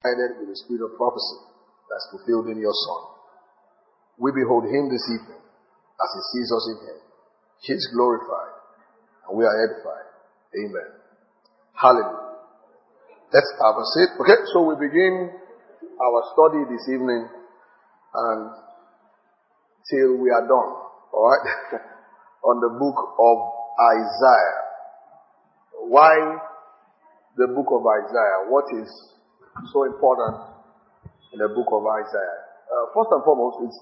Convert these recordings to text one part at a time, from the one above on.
with the spirit of prophecy that's fulfilled in your Son. We behold him this evening as he sees us in him. He is glorified and we are edified. Amen. Hallelujah. Let's have a seat. Okay, so we begin our study this evening and till we are done. Alright? On the book of Isaiah. Why the book of Isaiah? What is so important in the book of Isaiah? First and foremost, it's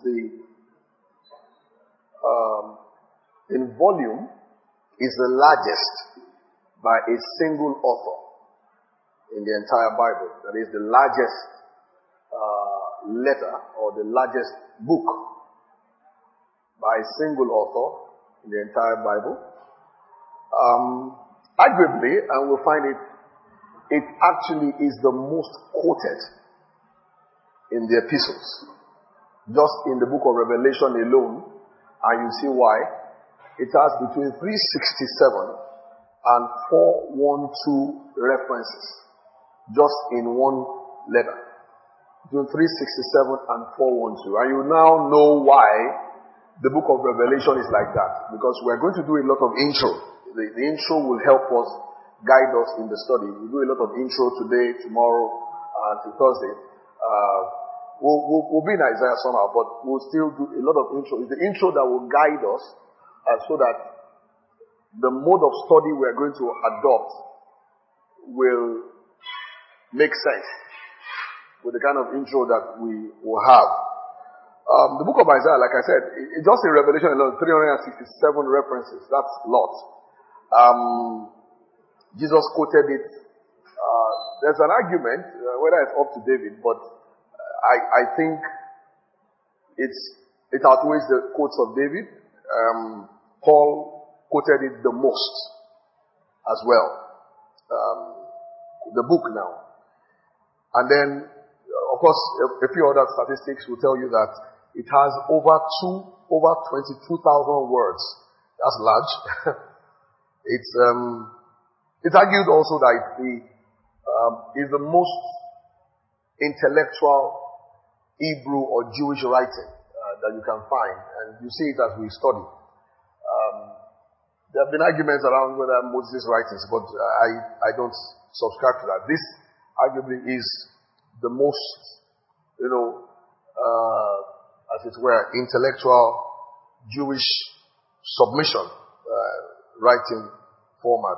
in volume, is the largest by a single author in the entire Bible. That is the largest letter or the largest book by a single author in the entire Bible. Arguably, and we'll find it actually is the most quoted in the epistles. Just in the book of Revelation alone, and you see why. It has between 367 and 412 references, just in one letter. Between 367 and 412. And you now know why the book of Revelation is like that. Because we're going to do a lot of intro. The intro will help us, guide us in the study. We'll do a lot of intro today, tomorrow, and till Thursday. We'll be in Isaiah somehow, but we'll still do a lot of intro. It's the intro that will guide us so that the mode of study we're going to adopt will make sense with the kind of intro that we will have. The book of Isaiah, like I said, just in Revelation alone, 367 references. That's a lot. Jesus quoted it. There's an argument whether it's up to David, but I think it outweighs the quotes of David. Paul quoted it the most as well. The book now. And then, of course, a few other statistics will tell you that it has over 22,000 words. That's large. It's argued also that it's the most intellectual Hebrew or Jewish writing that you can find, and you see it as we study. There have been arguments around whether Moses' writings, but I don't subscribe to that. This arguably is the most, as it were, intellectual Jewish submission writing format.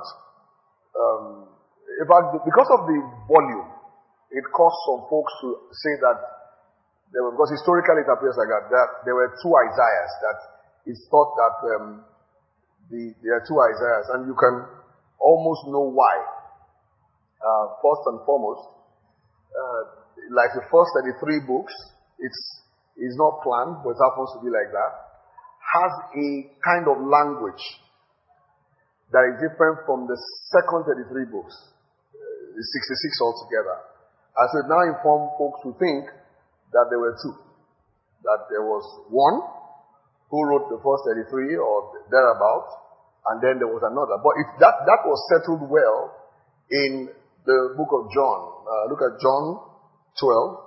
In fact, because of the volume, it caused some folks to say that because historically it appears like that there were two Isaiahs, that it's thought that there are two Isaiahs, and you can almost know why. First and foremost, like the first 33 books, it's not planned, but it happens to be like that, has a kind of language that is different from the second 33 books, the 66 altogether. And so it now informed folks to think that there were two. That there was one who wrote the first 33 or thereabout, and then there was another. But that was settled well in the book of John. Look at John 12,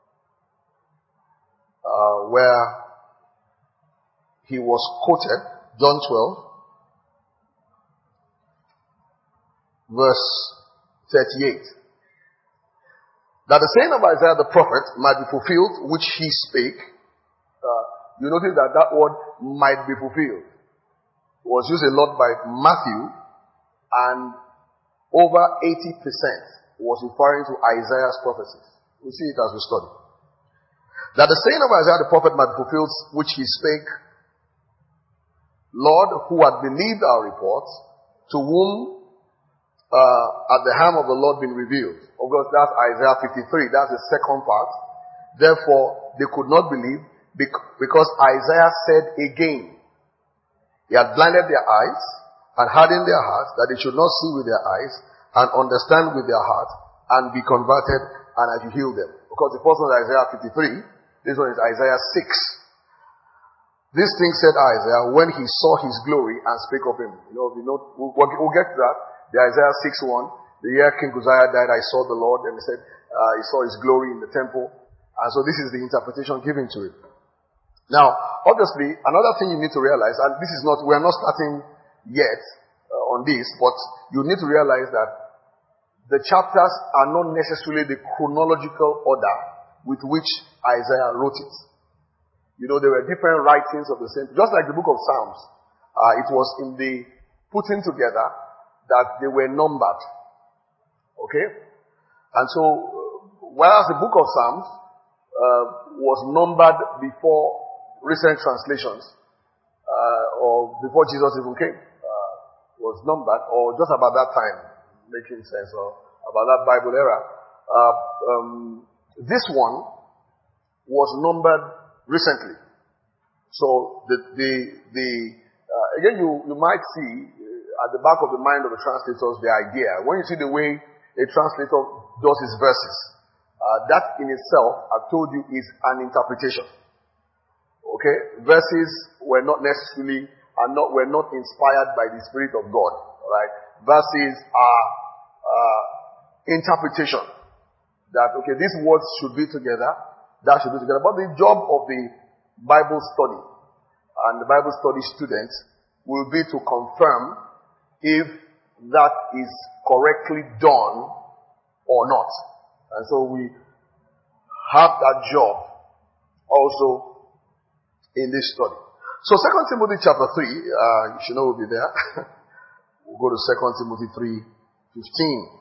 where he was quoted, John 12, verse 38. That the saying of Isaiah the prophet might be fulfilled, which he spake. You notice that word might be fulfilled was used a lot by Matthew, and over 80% was referring to Isaiah's prophecies. We see it as we study. That the saying of Isaiah the prophet might be fulfilled, which he spake, Lord, who had believed our report, to whom at the hand of the Lord been revealed. Of course, that's Isaiah 53. That's the second part. Therefore, they could not believe because Isaiah said again, he had blinded their eyes and hardened their hearts, that they should not see with their eyes and understand with their heart and be converted, and I should heal them. Because the first one is Isaiah 53. This one is Isaiah 6. This thing said Isaiah when he saw his glory and spake of him. We'll get to that. The Isaiah 6:1. The year King Uzziah died, I saw the Lord, and he said, He saw his glory in the temple. And so this is the interpretation given to it. Now, obviously, another thing you need to realize, and this is not, we are not starting yet on this, but you need to realize that the chapters are not necessarily the chronological order with which Isaiah wrote it. You know, there were different writings of the same, just like the book of Psalms. It was in the putting together that they were numbered. Okay? And so, whereas the book of Psalms was numbered before recent translations, or before Jesus even came, was numbered, or just about that time, making sense, or about that Bible era. This one was numbered recently. So again, you might see at the back of the mind of the translators the idea. When you see the way a translator does his verses, that in itself, I've told you, is an interpretation. Okay? Verses were not necessarily, were not inspired by the Spirit of God. Right? Verses are interpretation. That, okay, these words should be together, that should be together. But the job of the Bible study and the Bible study students will be to confirm if that is correctly done or not. And so we have that job also in this study. So 2 Timothy chapter 3, you should know we'll be there. We'll go to 2 Timothy 3:15.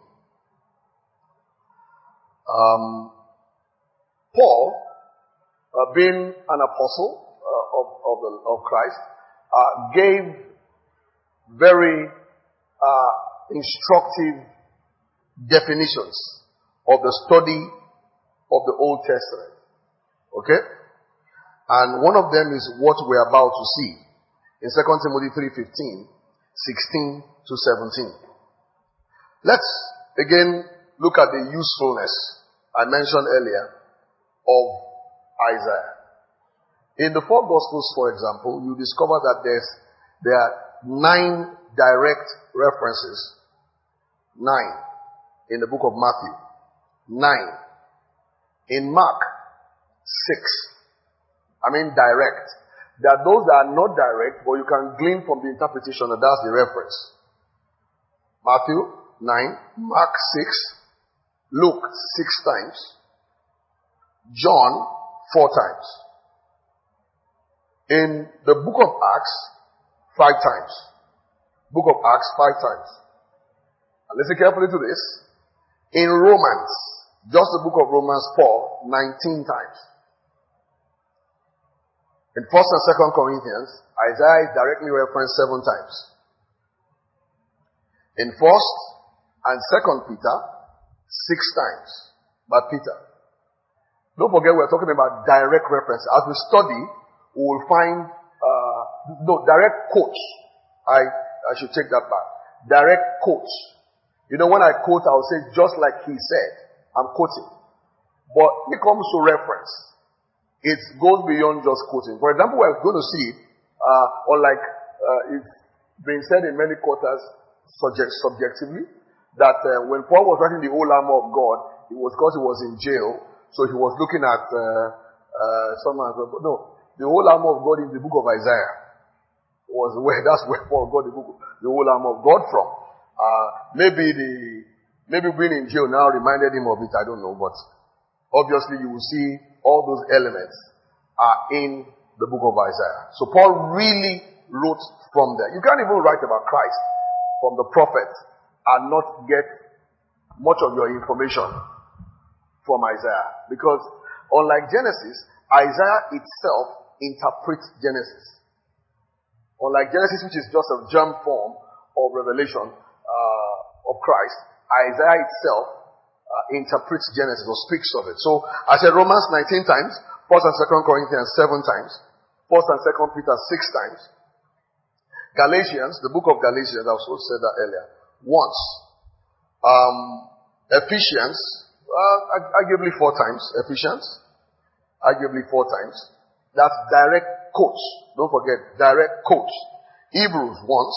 Paul, being an apostle of Christ, gave very instructive definitions of the study of the Old Testament. Okay? And one of them is what we're about to see in 2 Timothy 3:15, 16 to 17. Let's again look at the usefulness I mentioned earlier of Isaiah. In the four Gospels, for example, you discover that there are 9 direct references. 9 in the book of Matthew. 9 in Mark. 6. I mean direct. There are those that are not direct, but you can glean from the interpretation that that's the reference. Matthew 9, Mark 6, Luke 6 times, John 4 times. In the book of Acts, 5 times. Book of Acts, 5 times. And listen carefully to this. In Romans, just the book of Romans, Paul, 19 times. In 1st and 2nd Corinthians, Isaiah is directly referenced 7 times. In 1st and 2nd Peter, 6 times by Peter. Don't forget we're talking about direct reference. As we study, we will find, direct quotes. I should take that back. Direct quotes. You know, when I quote, I'll say just like he said. I'm quoting. But when it comes to reference, it goes beyond just quoting. For example, we're going to see, it's been said in many quarters subjectively, that when Paul was writing the whole armor of God, it was because he was in jail, so he was looking at the whole armor of God is the book of Isaiah. That's where Paul got the whole armor of God from. Maybe being in jail now reminded him of it, I don't know, but obviously you will see all those elements are in the book of Isaiah. So Paul really wrote from there. You can't even write about Christ from the prophets and not get much of your information from Isaiah. Because unlike Genesis, Isaiah itself interprets Genesis. Unlike Genesis, which is just a germ form of revelation of Christ, Isaiah itself interprets Genesis or speaks of it. So I said Romans 19 times, 1st and 2nd Corinthians 7 times, 1st and 2nd Peter 6 times. Galatians, the book of Galatians, I also said that earlier, once. Ephesians, arguably 4 times. Ephesians, arguably 4 times. That's direct quotes. Don't forget, direct quotes. Hebrews once.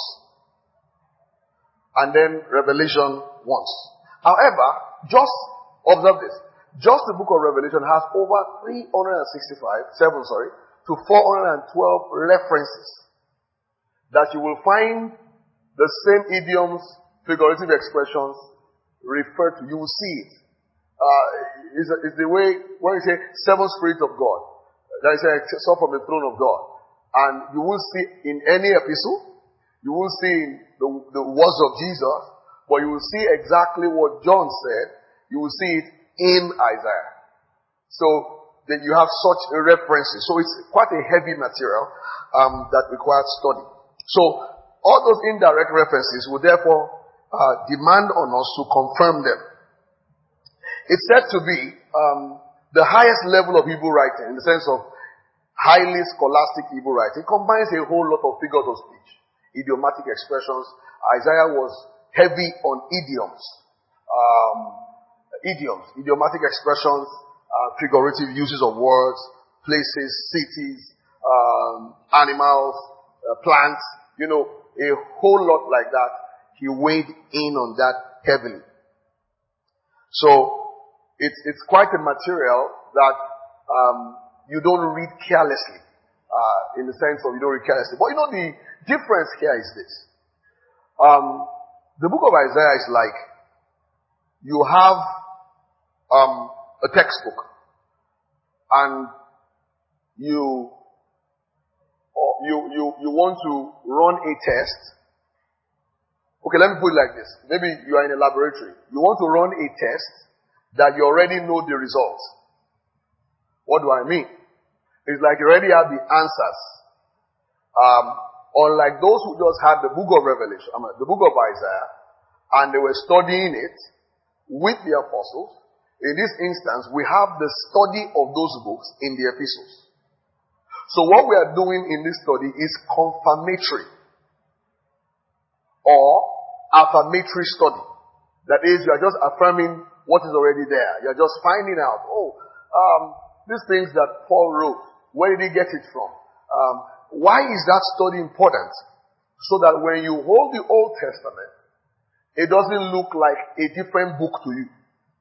And then Revelation once. However, just observe this. just the book of Revelation has over to 412 references that you will find the same idioms, figurative expressions referred to. You will see it. It's the way, when you say seven spirits of God, that is a saw from the throne of God. And you will see in any epistle, you will see in the words of Jesus, but you will see exactly what John said. You will see it in Isaiah. So that you have such references. So it's quite a heavy material that requires study. So all those indirect references will therefore demand on us to confirm them. It's said to be the highest level of Hebrew writing, in the sense of highly scholastic Hebrew writing. It combines a whole lot of figures of speech, idiomatic expressions. Isaiah was heavy on idioms, idiomatic expressions, figurative uses of words, places, cities, animals, plants, a whole lot like that. He weighed in on that heavily. So it's quite a material that you don't read carelessly, in the sense of you don't read carelessly. But the difference here is this. The book of Isaiah is like you have a textbook, and you want to run a test. Okay, let me put it like this. Maybe you are in a laboratory. You want to run a test that you already know the results. What do I mean? It's like you already have the answers. Unlike those who just had the book of Revelation, the book of Isaiah, and they were studying it with the apostles. In this instance, we have the study of those books in the epistles. So what we are doing in this study is confirmatory or affirmatory study. That is, you are just affirming what is already there. You are just finding out, these things that Paul wrote, where did he get it from? Why is that study important? So that when you hold the Old Testament, it doesn't look like a different book to you.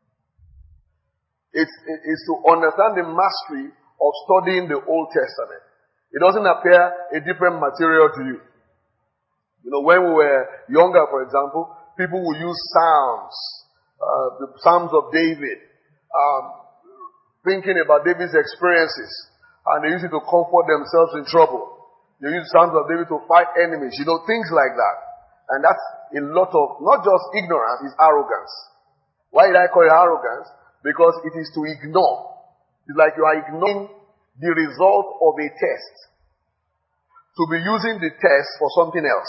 It's to understand the mastery of studying the Old Testament. It doesn't appear a different material to you. When we were younger, for example, people would use Psalms, the Psalms of David, thinking about David's experiences, and they use it to comfort themselves in trouble. They use Psalms of David to fight enemies, things like that. And that's a lot of, not just ignorance, it's arrogance. Why did I call it arrogance? Because it is to ignore. It's like you are ignoring the result of a test, to be using the test for something else.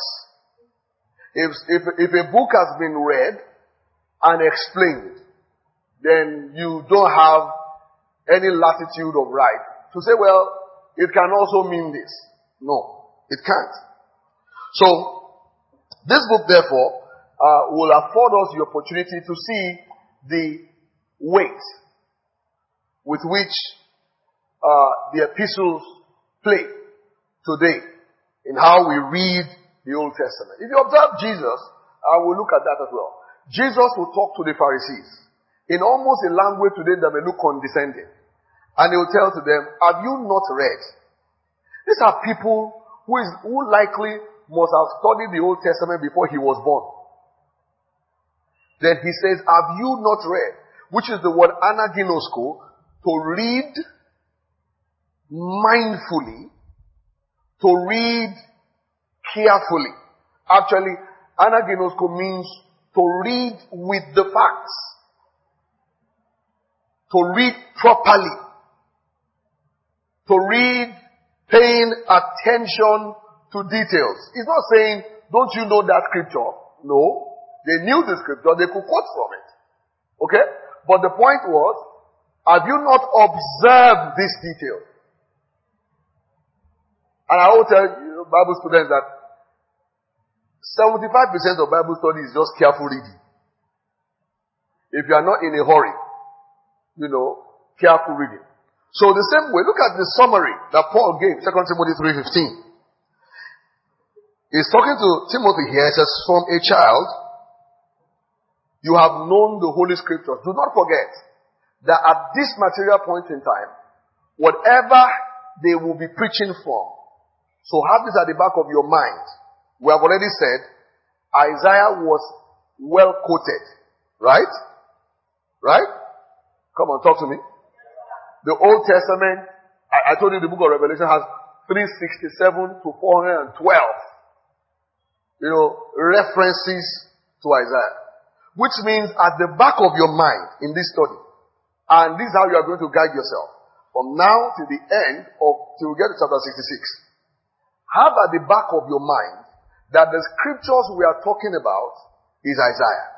If a book has been read and explained, then you don't have any latitude of right to say, well, it can also mean this. No, it can't. So, this book, therefore, will afford us the opportunity to see the weight with which the epistles play today in how we read the Old Testament. If you observe Jesus, I will look at that as well. Jesus will talk to the Pharisees in almost a language today that may look condescending. And he will tell to them, have you not read? These are people who likely must have studied the Old Testament before he was born. Then he says, have you not read? Which is the word anaginosko, to read mindfully, to read carefully. Actually, anaginosko means to read with the facts, to read properly, to read paying attention to details. It's not saying, don't you know that scripture? No. They knew the scripture, they could quote from it. Okay? But the point was, have you not observed this detail? And I will tell you, Bible students, that 75% of Bible study is just careful reading. If you are not in a hurry, careful reading. So the same way, look at the summary that Paul gave, 2 Timothy 3:15. He's talking to Timothy here. He says, from a child, you have known the Holy Scriptures. Do not forget that at this material point in time, whatever they will be preaching from, so have this at the back of your mind. We have already said Isaiah was well quoted. Right? Right? Come on, talk to me. The Old Testament, I told you the book of Revelation has 367 to 412, references to Isaiah. Which means at the back of your mind in this study, and this is how you are going to guide yourself, from now to the end till we get to chapter 66, have at the back of your mind that the scriptures we are talking about is Isaiah.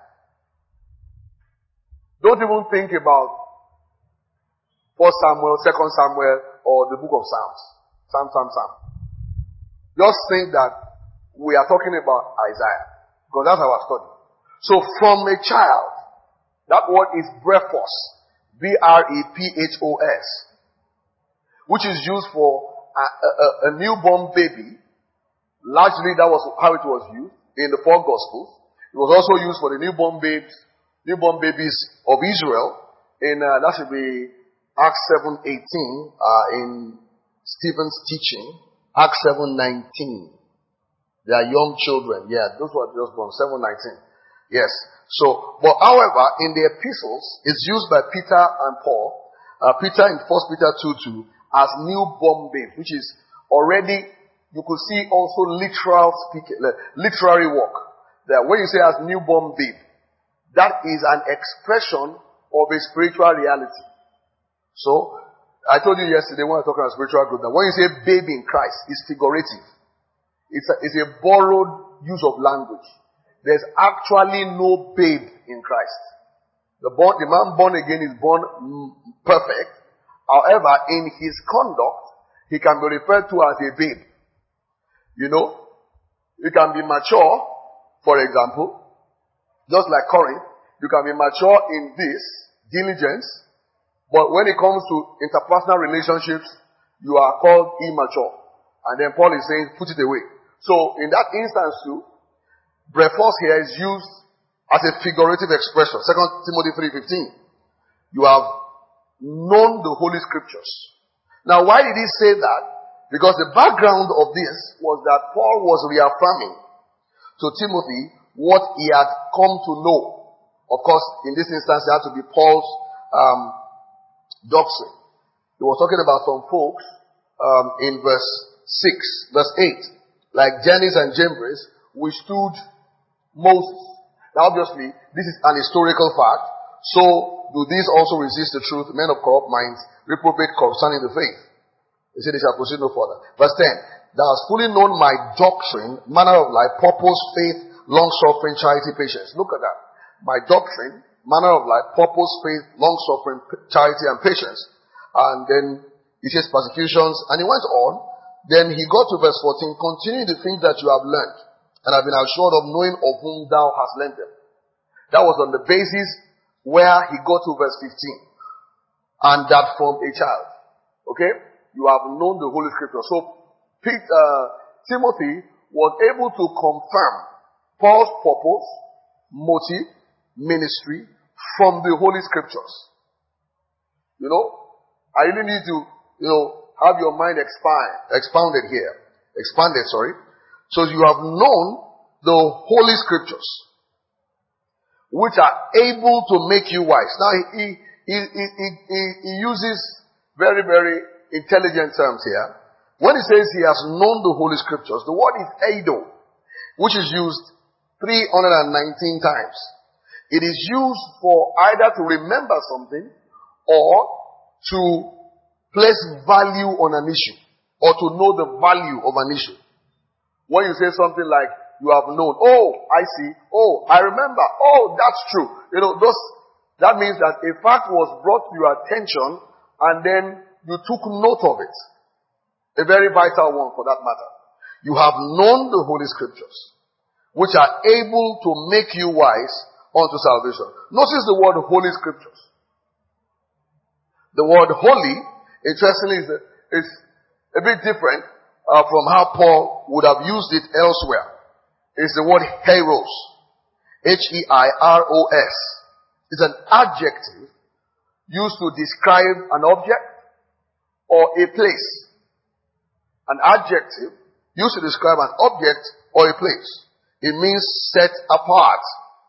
Don't even think about 1 Samuel, 2 Samuel, or the book of Psalms. Psalm. Just think that we are talking about Isaiah, because that's our study. So from a child, that word is brephos, B-R-E-P-H-O-S, which is used for a newborn baby. Largely that was how it was used in the four Gospels. It was also used for the newborn babies of Israel in, that should be Acts 7:18, in Stephen's teaching. Acts 7:19. They are young children. Yeah, those were just born. 7:19. Yes. So, but however, in the epistles, it's used by Peter and Paul. Peter in 1 Peter 2:2 as newborn babe, which is already, you could see also literary work. That when you say as newborn babe, that is an expression of a spiritual reality. So, I told you yesterday when I was talking about spiritual growth, that when you say babe in Christ, it's figurative. It's a borrowed use of language. There's actually no babe in Christ. The man born again is born perfect. However, in his conduct, he can be referred to as a babe. You can be mature, for example, just like Corinth. You can be mature in this, diligence, but when it comes to interpersonal relationships, you are called immature. And then Paul is saying, put it away. So, in that instance too, brephos here is used as a figurative expression. 2 Timothy 3:15. You have known the Holy Scriptures. Now, why did he say that? Because the background of this was that Paul was reaffirming to Timothy what he had come to know. Of course, in this instance, it had to be Paul's doctrine. He was talking about some folks in verse 8, like Jannes and Jambres, withstood Moses. Now, obviously, this is an historical fact. So, do these also resist the truth? Men of corrupt minds reprobate concerning the faith. He said they shall proceed no further. Verse 10. Thou hast fully known my doctrine, manner of life, purpose, faith, long-suffering, charity, patience. Look at that. My doctrine, manner of life, purpose, faith, long-suffering, charity, and patience. And then he says persecutions. And he went on. Then he got to verse 14. Continue the things that you have learned, and have been assured of knowing of whom thou hast learned them. That was on the basis where he got to verse 15. And that from a child. Okay? You have known the Holy Scripture. So, Timothy was able to confirm Paul's purpose, motive, ministry from the Holy Scriptures. I really need to, have your mind expanded here. So you have known the Holy Scriptures, which are able to make you wise. Now, he uses very, very intelligent terms here. When he says he has known the Holy Scriptures, the word is eido, which is used 319 times. It is used for either to remember something or to place value on an issue, or to know the value of an issue. When you say something like, you have known, oh, I see, oh, I remember, oh, that's true. That means that a fact was brought to your attention and then you took note of it. A very vital one for that matter. You have known the Holy Scriptures, which are able to make you wise unto salvation. Notice the word Holy Scriptures. The word holy, interestingly, is a bit different from how Paul would have used it elsewhere. It's the word Heiros. Heiros. It's an adjective used to describe an object or a place. An adjective used to describe an object or a place. It means set apart.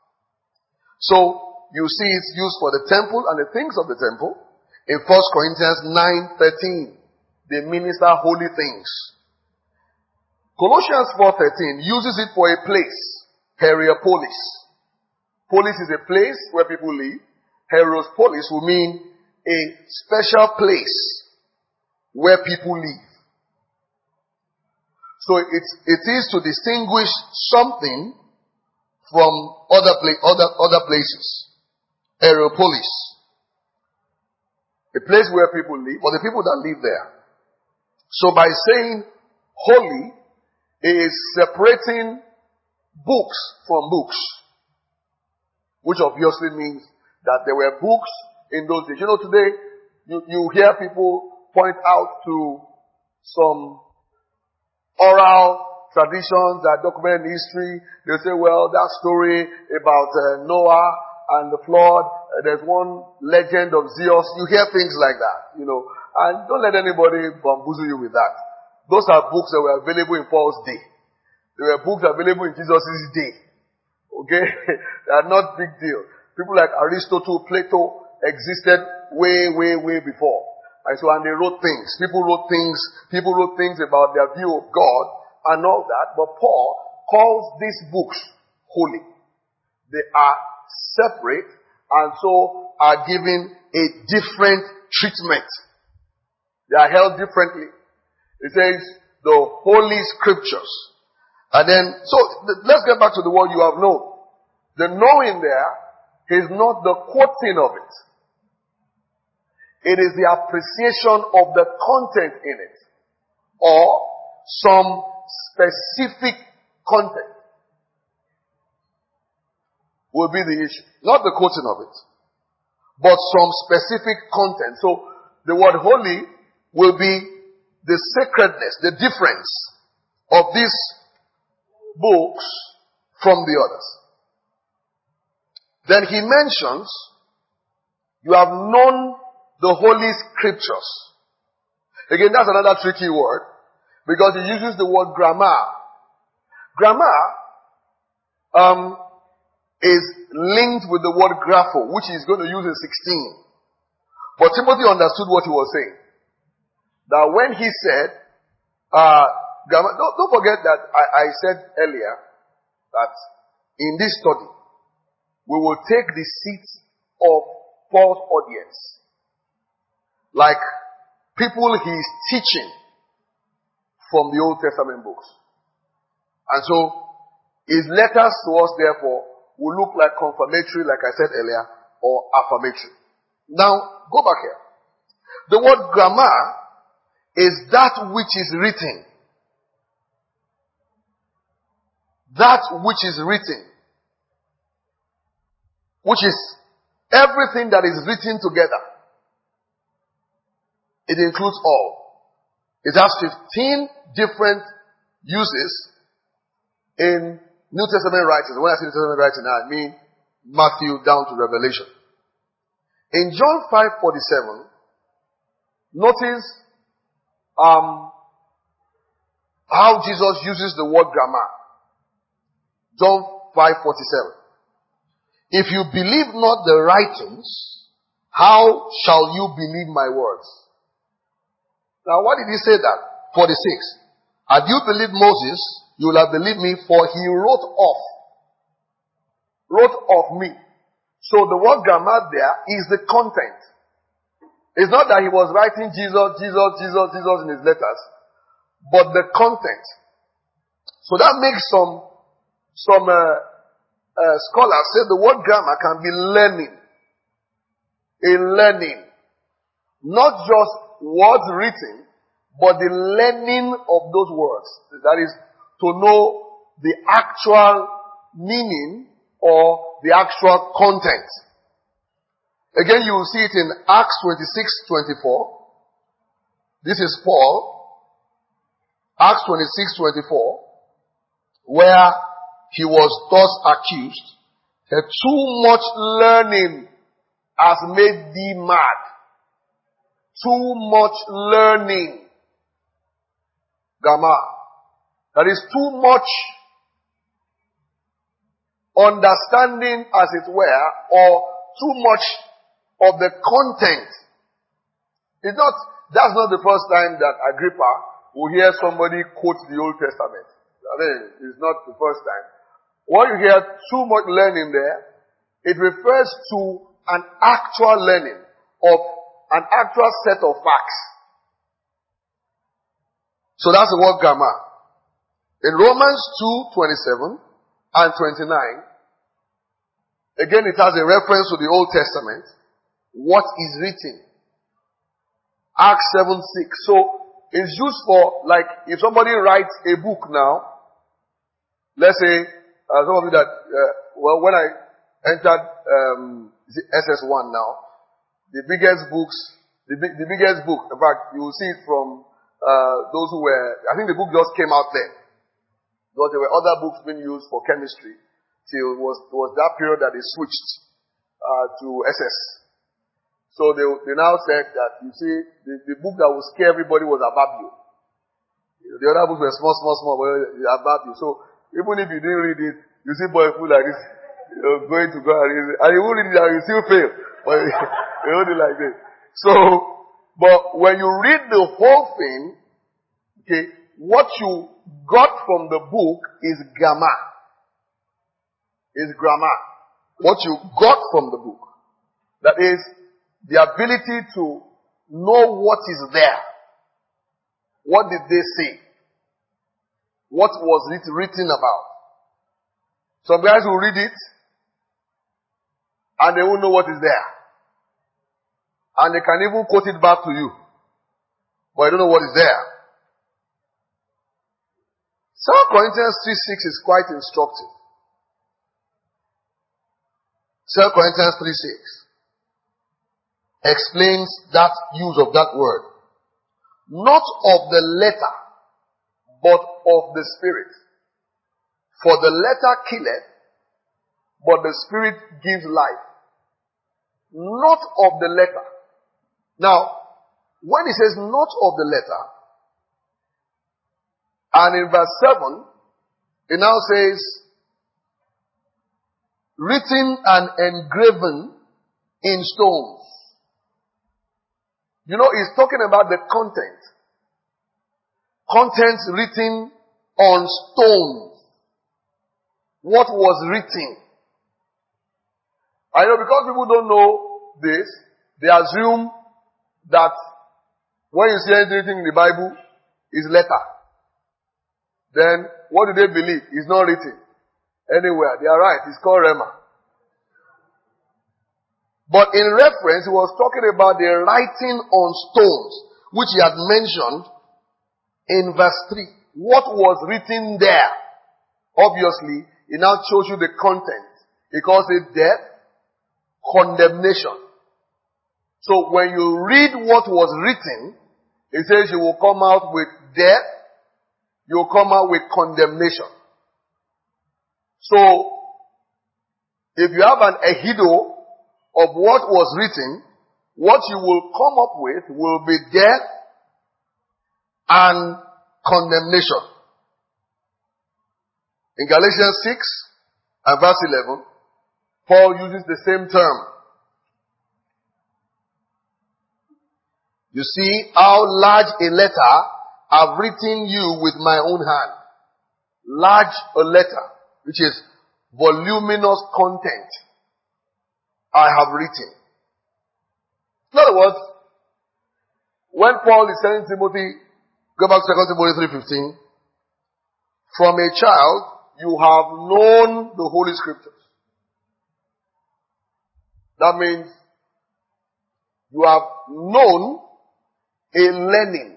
So, you see it's used for the temple and the things of the temple. In 1 Corinthians 9:13, they minister holy things. Colossians 4:13 uses it for a place, Hierapolis. Polis is a place where people live. Hierapolis will mean a special place where people live. So it is to distinguish something from other places. Hierapolis. A place where people live, or the people that live there. So by saying holy, is separating books from books. Which obviously means that there were books in those days. You know, today, you hear people point out to some oral traditions that document history. They say, well, that story about Noah and the flood, there's one legend of Zeus. You hear things like that, you know. And don't let anybody bamboozle you with that. Those are books that were available in Paul's day. They were books available in Jesus' day. Okay? They are not big deal. People like Aristotle, Plato existed way before. And so, and they wrote things. People wrote things about their view of God and all that. But Paul calls these books holy. They are separate and so are given a different treatment. They are held differently. It says the Holy Scriptures. And then, so let's get back to the word you have known. The knowing there is not the quoting of it. It is the appreciation of the content in it. Or some specific content will be the issue. Not the quoting of it, but some specific content. So the word holy will be the sacredness, the difference of these books from the others. Then he mentions, you have known the Holy Scriptures. Again, that's another tricky word, because he uses the word grammar. Grammar is linked with the word grapho, which he's going to use in 16. But Timothy understood what he was saying. That when he said, grammar, don't forget that I said earlier that in this study, we will take the seat of Paul's audience. Like people he is teaching from the Old Testament books. And so, his letters to us, therefore, will look like confirmatory, like I said earlier, or affirmatory. Now, go back here. The word grammar is that which is written. That which is written. Which is everything that is written together. It includes all. It has 15 different uses in New Testament writings. When I say New Testament writing, I mean Matthew down to Revelation. In John 5:47, notice how Jesus uses the word grammar. John 5:47. If you believe not the writings, how shall you believe my words? Now, why did he say that? 46. Had you believed Moses, you will have believed me, for he wrote of me. So the word grammar there is the content. It's not that he was writing Jesus in his letters, but the content. So that makes some scholars say the word grammar can be learning. A learning. Not just words written, but the learning of those words. That is, to know the actual meaning or the actual content. Again, you will see it in Acts 26:24. This is Paul. Acts 26:24, where he was thus accused. Had too much learning has made thee mad. Too much learning. Gamma. That is too much understanding, as it were, or too much of the content. That's not the first time that Agrippa will hear somebody quote the Old Testament. I mean, it's not the first time. When you hear too much learning there, it refers to an actual learning of an actual set of facts. So that's the word gamma. In Romans 2:27 and 29, again it has a reference to the Old Testament. What is written? Acts 7:6. So it's used for, like, if somebody writes a book now, let's say, some of you that, when I entered SS1 now, the biggest book, in fact, you will see it from those who were, I think the book just came out then. Because there were other books being used for chemistry till it was that period that they switched to SS. So they now said that, you see, the book that would scare everybody was Ababio. The other books were small, but Ababio. So even if you didn't read it, you see boys who like this, going to go and read it, and you won't read it and you still fail. But you hold it like this. So, but when you read the whole thing, okay, what you got from the book is grammar. Is grammar. What you got from the book. That is the ability to know what is there. What did they say? What was it written about? Some guys will read it and they won't know what is there. And they can even quote it back to you. But I don't know what is there. 2 Corinthians 3:6 is quite instructive. 2 Corinthians 3:6 explains that use of that word. Not of the letter, but of the Spirit. For the letter killeth, but the Spirit gives life. Not of the letter. Now, when he says not of the letter, and in verse 7, it now says, written and engraven in stones. You know, he's talking about the content. Contents written on stones. What was written? I know because people don't know this, they assume that when you see anything in the Bible, it's letter. Then, what do they believe? It's not written anywhere. They are right. It's called Rema. But in reference, he was talking about the writing on stones, which he had mentioned in verse 3. What was written there? Obviously, it now shows you the content. He calls it death, condemnation. So when you read what was written, it says you will come out with death, you will come out with condemnation. So, if you have an ejido of what was written, what you will come up with will be death and condemnation. In Galatians 6 and verse 11, Paul uses the same term. You see how large a letter I've written you with my own hand. Large a letter, which is voluminous content, I have written. In other words, when Paul is telling Timothy, go back to 2 Timothy 3:15, from a child you have known the Holy Scriptures. That means you have known a learning,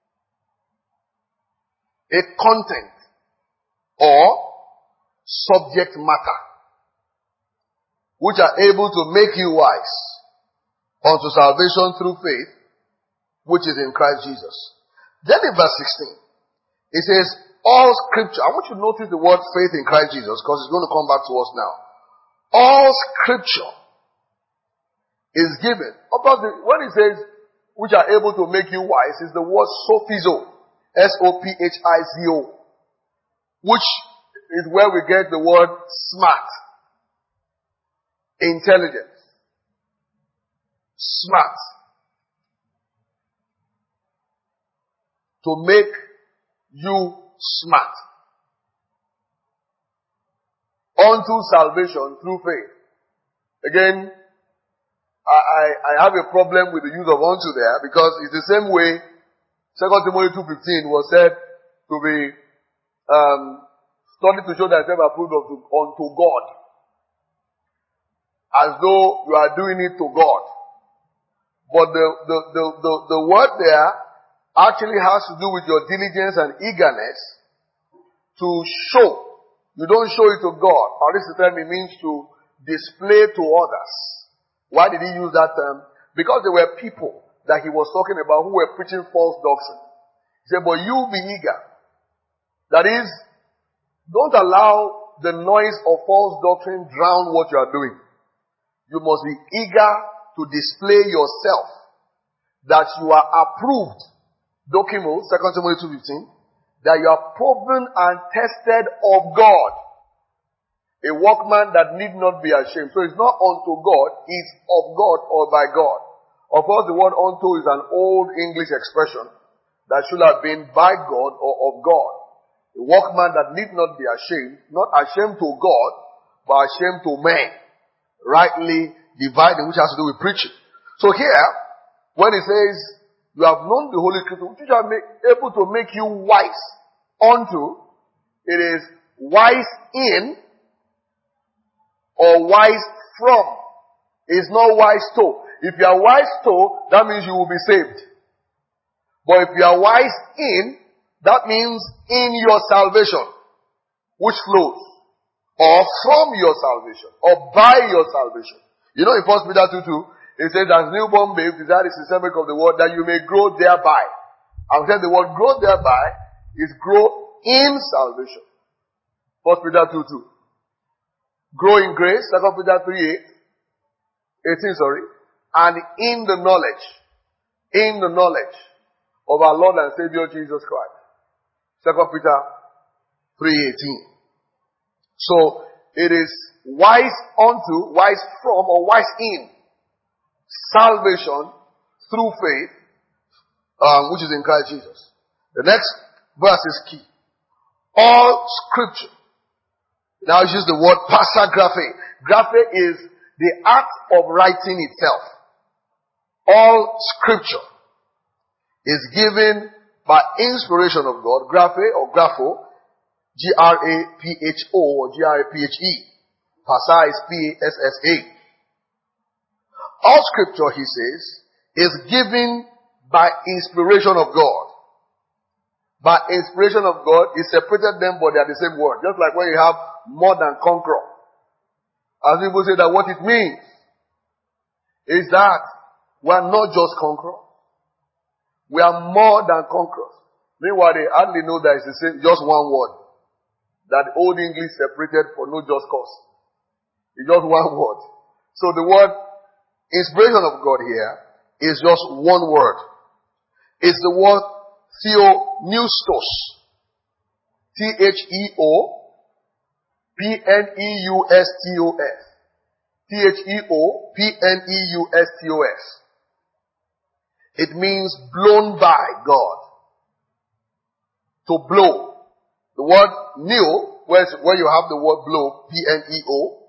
a content, or subject matter, which are able to make you wise unto salvation through faith, which is in Christ Jesus. Then in verse 16, it says, all scripture, I want you to notice the word faith in Christ Jesus, because it's going to come back to us now. All scripture is given. Of course, when it says, which are able to make you wise, is the word sophizo. S-O-P-H-I-Z-O. Which is where we get the word smart. Intelligence. Smart. To make you smart. Unto salvation through faith. Again, I have a problem with the use of unto there because it's the same way 2 Timothy 2:15 was said to be studied to show thyself approved unto God. As though you are doing it to God. But the word there actually has to do with your diligence and eagerness to show. You don't show it to God. Or this time it means to display to others. Why did he use that term? Because there were people that he was talking about who were preaching false doctrine. He said, but you be eager. That is, don't allow the noise of false doctrine drown what you are doing. You must be eager to display yourself that you are approved. Dokimo, 2 Timothy 2:15, that you are proven and tested of God. A workman that need not be ashamed. So it's not unto God, it's of God or by God. Of course, the word unto is an old English expression that should have been by God or of God. A workman that need not be ashamed, not ashamed to God, but ashamed to men. Rightly dividing, which has to do with preaching. So here, when it says, you have known the Holy Scripture, which are able to make you wise unto, it is wise in or wise from. It's not wise to. If you are wise to, that means you will be saved. But if you are wise in, that means in your salvation, which flows, or from your salvation, or by your salvation. You know in 1 Peter 2:2, it says, as newborn babes, desire the sincere milk of the word, that you may grow thereby. I would say the word grow thereby is grow in salvation. 1 Peter 2:2. Grow in grace, 2 Peter 3:18, and in the knowledge of our Lord and Savior Jesus Christ. 2 Peter 3:18. So, it is wise unto, wise from, or wise in salvation through faith, which is in Christ Jesus. The next verse is key. All scripture. Now use the word passagraphe. Graphe is the act of writing itself. All scripture is given by inspiration of God. Graphe or grapho. G-R-A-P-H-O or G-R-A-P-H-E. Passa is P-A-S-S-A. All scripture, he says, is given by inspiration of God. By inspiration of God, he separated them, but they are the same word. Just like when you have more than conqueror. As people say that what it means is that we are not just conquerors. We are more than conquerors. Meanwhile, they hardly know that it's the same, just one word. That Old English separated for no just cause. It's just one word. So the word inspiration of God here is just one word. It's the word theopneustos. Theopneustos. Theopneustos. It means blown by God. To blow. The word neo, where you have the word blow, P-N-E-O,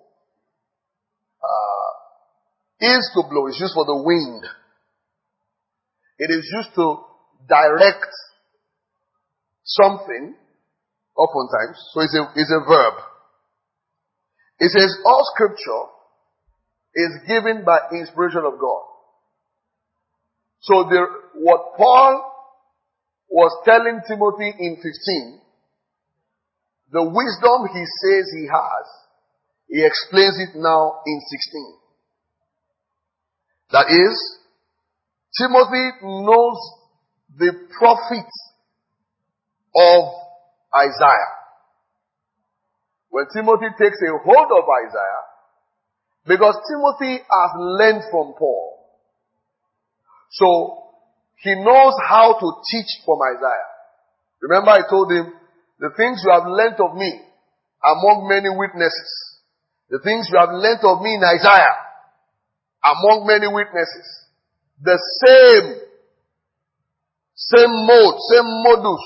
is to blow. It's used for the wind. It is used to direct something, oftentimes. So it's a verb. It says all scripture is given by inspiration of God. So what Paul was telling Timothy in 15, the wisdom he says he has, he explains it now in 16. That is, Timothy knows the prophet of Isaiah. When Timothy takes a hold of Isaiah, Because Timothy has learned from Paul. So, he knows how to teach from Isaiah. Remember I told him, the things you have learnt of me among many witnesses, the things you have learnt of me in Isaiah among many witnesses, the same mode, same modus,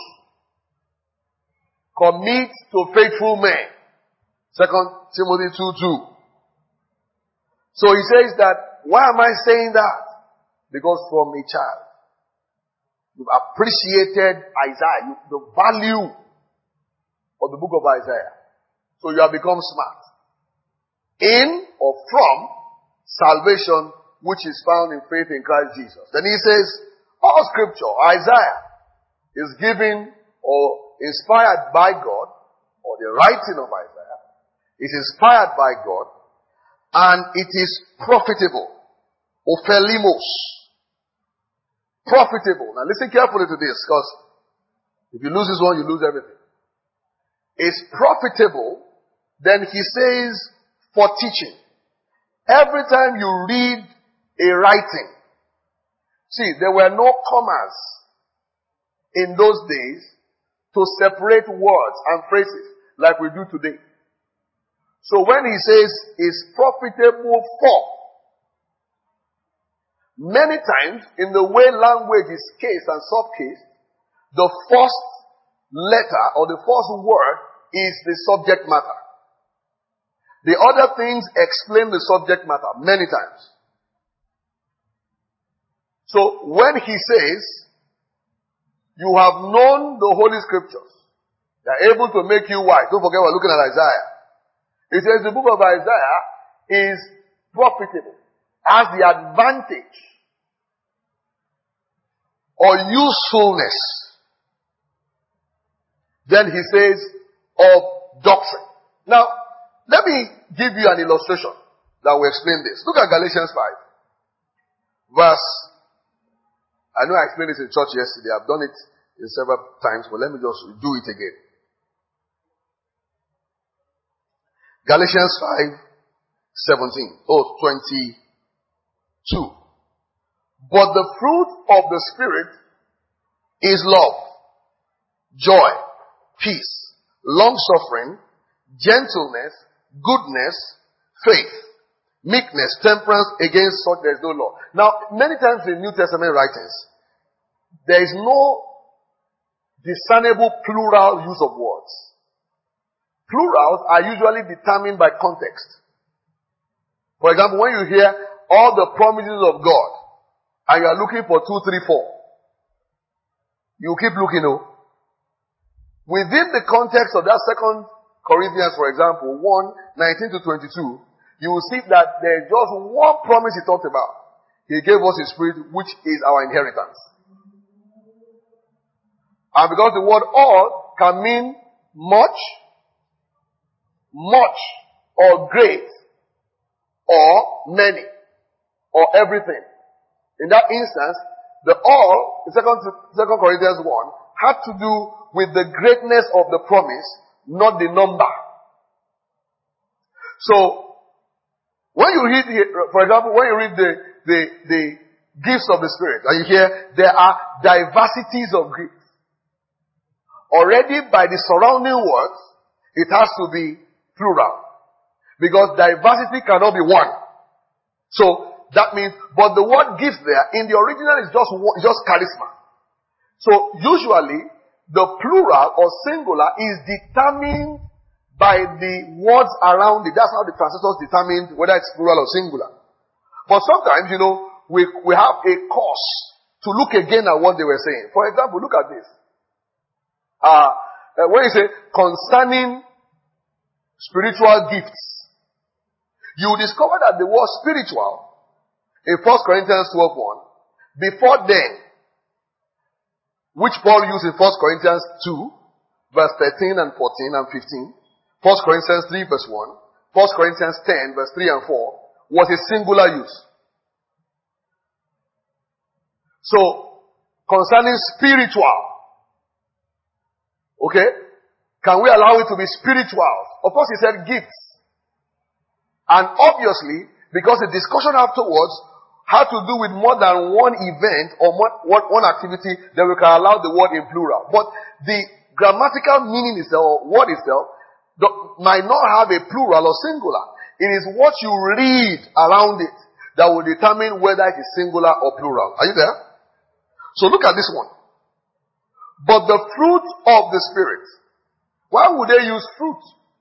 commit to faithful men. 2 Timothy 2:2. So he says that, why am I saying that? Because from a child, you've appreciated Isaiah, the value of the book of Isaiah. So you have become smart. In or from salvation, which is found in faith in Christ Jesus. Then he says, all scripture, Isaiah, is given or inspired by God, or the writing of Isaiah, is inspired by God, and it is profitable. Ophelimos. Profitable. Now listen carefully to this, because if you lose this one, you lose everything. It's profitable, then he says, for teaching. Every time you read a writing, see, there were no commas in those days to separate words and phrases like we do today. So when he says it's profitable for, many times in the way language is case and subcase, the first letter or the first word is the subject matter. The other things explain the subject matter many times. So when he says, you have known the Holy Scriptures, they are able to make you wise. Don't forget we're looking at Isaiah. It says the book of Isaiah is profitable, has the advantage or usefulness. Then he says of doctrine. Now, let me give you an illustration that will explain this. Look at Galatians 5. Verse, I know I explained this in church yesterday. I've done it in several times, but let me just do it again. Galatians 5:17. 22. But the fruit of the Spirit is love, joy, peace, long-suffering, gentleness, goodness, faith, meekness, temperance. Against such there is no law. Now, many times in New Testament writings, there is no discernible plural use of words. Plurals are usually determined by context. For example, when you hear all the promises of God, and you are looking for 2, 3, 4, you keep looking. Within the context of that 2 Corinthians, for example, 1:19 to 22, you will see that there is just one promise he talked about. He gave us his Spirit, which is our inheritance. And because the word all can mean much, or great, or many, or everything. In that instance, the all, in 2 Corinthians 1, had to do with the greatness of the promise, not the number. So, when you read, for example, when you read the gifts of the Spirit, and you hear there are diversities of gifts, already by the surrounding words, it has to be plural. Because diversity cannot be one. So, that means, but the word gift there, in the original is just charisma. So, usually, the plural or singular is determined by the words around it. That's how the translators determine whether it's plural or singular. But sometimes, we have a course to look again at what they were saying. For example, look at this. When you say concerning spiritual gifts, you will discover that the word spiritual in 1 Corinthians 12:1, before then, which Paul used in 1 Corinthians 2, verse 13 and 14 and 15, 1 Corinthians 3 verse 1, 1 Corinthians 10 verse 3 and 4, was a singular use. So, concerning spiritual, okay, can we allow it to be spiritual? Of course he said gifts. And obviously, because the discussion afterwards had to do with more than one event or one activity, then we can allow the word in plural. But the grammatical meaning itself, or word itself, might not have a plural or singular. It is what you read around it that will determine whether it is singular or plural. Are you there? So look at this one. But the fruit of the Spirit. Why would they use fruit?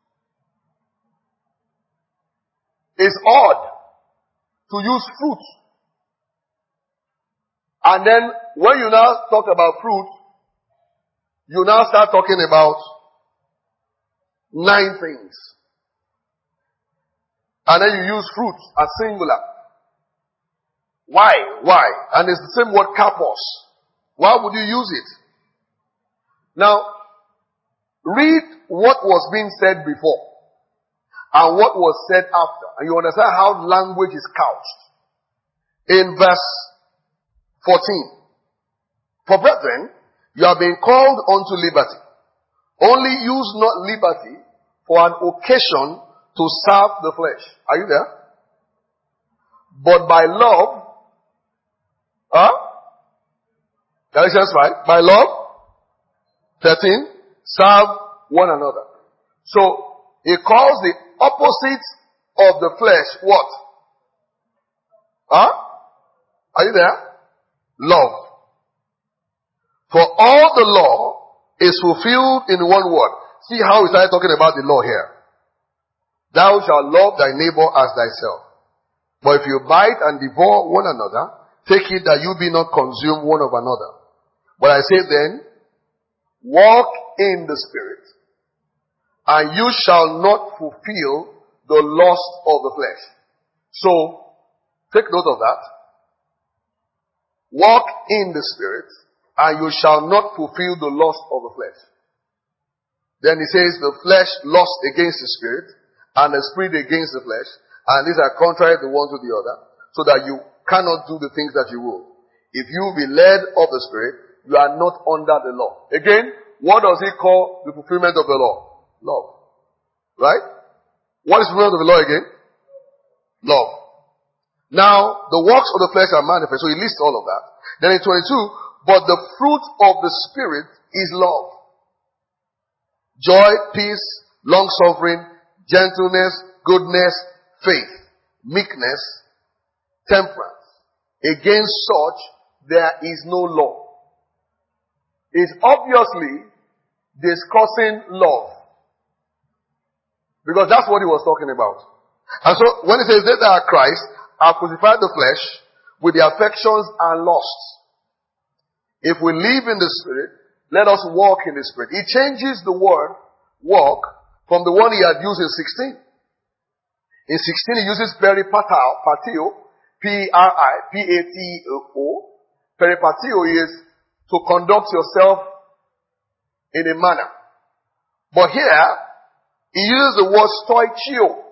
It's odd to use fruit. And then when you now talk about fruit, you now start talking about 9 things. And then you use fruit as singular. Why? And it's the same word karpos. Why would you use it? Now, read what was being said before and what was said after. And you understand how language is couched. In verse 14. For brethren, you have been called unto liberty. Only use not liberty for an occasion to serve the flesh. Are you there? But by love, Galatians 5, by love, 13, serve one another. So, he calls the opposite of the flesh what? Are you there? Love. For all the law is fulfilled in one word. See how he started talking about the law here. Thou shalt love thy neighbor as thyself. But if you bite and devour one another, take it that you be not consumed one of another. But I say then, walk in the Spirit, and you shall not fulfill the lust of the flesh. So, take note of that. Walk in the Spirit, and you shall not fulfill the lust of the flesh. Then he says the flesh lusts against the Spirit, and the Spirit against the flesh, and these are contrary the one to the other, so that you cannot do the things that you will. If you be led of the Spirit, you are not under the law. Again, what does he call the fulfillment of the law? Love. Right? What is the fulfillment of the law again? Love. Now, the works of the flesh are manifest, so he lists all of that. Then in 22, but the fruit of the Spirit is love. Joy, peace, long-suffering, gentleness, goodness, faith, meekness, temperance. Against such, there is no law. It's obviously discussing love. Because that's what he was talking about. And so, when he says, they that are Christ have crucified the flesh with the affections and lusts. If we live in the Spirit, let us walk in the Spirit. He changes the word walk from the one he had used in 16. In 16 he uses peripatio, P-R-I-P-A-T-O. Peripatio is to conduct yourself in a manner. But here, he uses the word stoichio.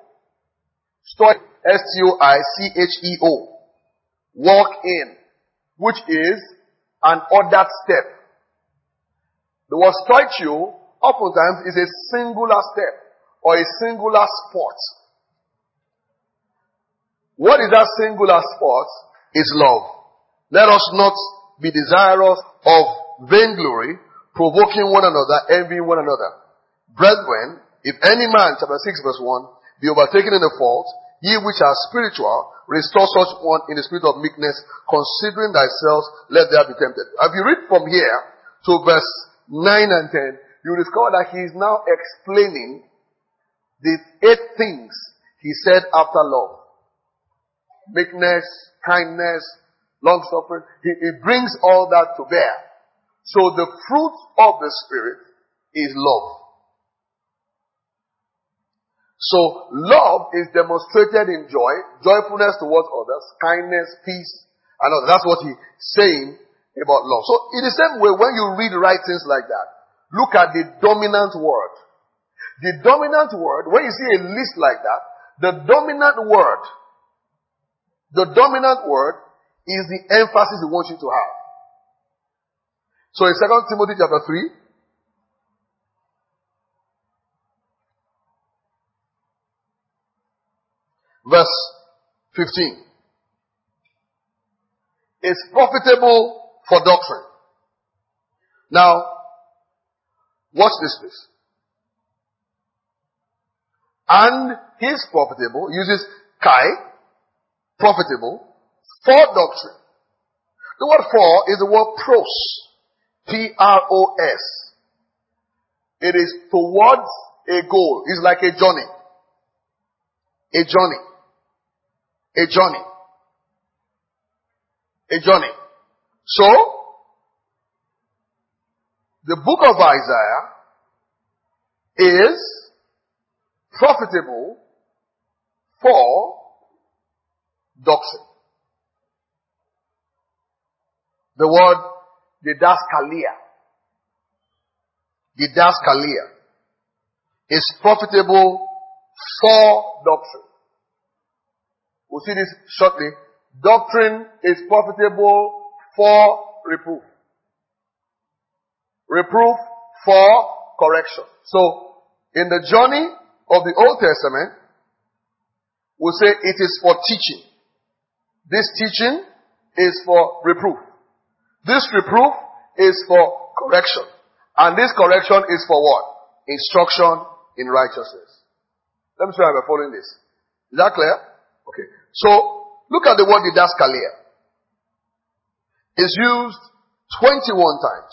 S-T-O-I-C-H-E-O. Walk in, which is an ordered step. The word stoichio oftentimes is a singular step or a singular sport. What is that singular sport? Is love. Let us not be desirous of vainglory, provoking one another, envying one another. Brethren, if any man, chapter 6 verse 1, be overtaken in a fault, ye which are spiritual, restore such one in the spirit of meekness, considering thyself, let there be tempted. If you read from here to verse 9 and 10, you discover that he is now explaining the 8 things he said after love. Meekness, kindness, long-suffering. He brings all that to bear. So the fruit of the Spirit is love. So love is demonstrated in joy, joyfulness towards others, kindness, peace, and all. That's what he's saying about love. So in the same way, when you read writings like that, look at the dominant word. The dominant word, when you see a list like that, the dominant word is the emphasis he wants you to have. So in 2 Timothy chapter 3, 15. Is profitable for doctrine. Now, watch this please. And is profitable, uses kai, profitable, for doctrine. The word for is the word pros. P-R-O-S. It is towards a goal. It's like a journey. A journey. A journey. A journey. So, the book of Isaiah is profitable for doctrine. The word didaskalia. Didaskalia is profitable for doctrine. We'll see this shortly. Doctrine is profitable for reproof. Reproof for correction. So, in the journey of the Old Testament, we'll say it is for teaching. This teaching is for reproof. This reproof is for correction. And this correction is for what? Instruction in righteousness. Let me see if I'm following this. Is that clear? Okay. So, look at the word didaskalia. It's used 21 times.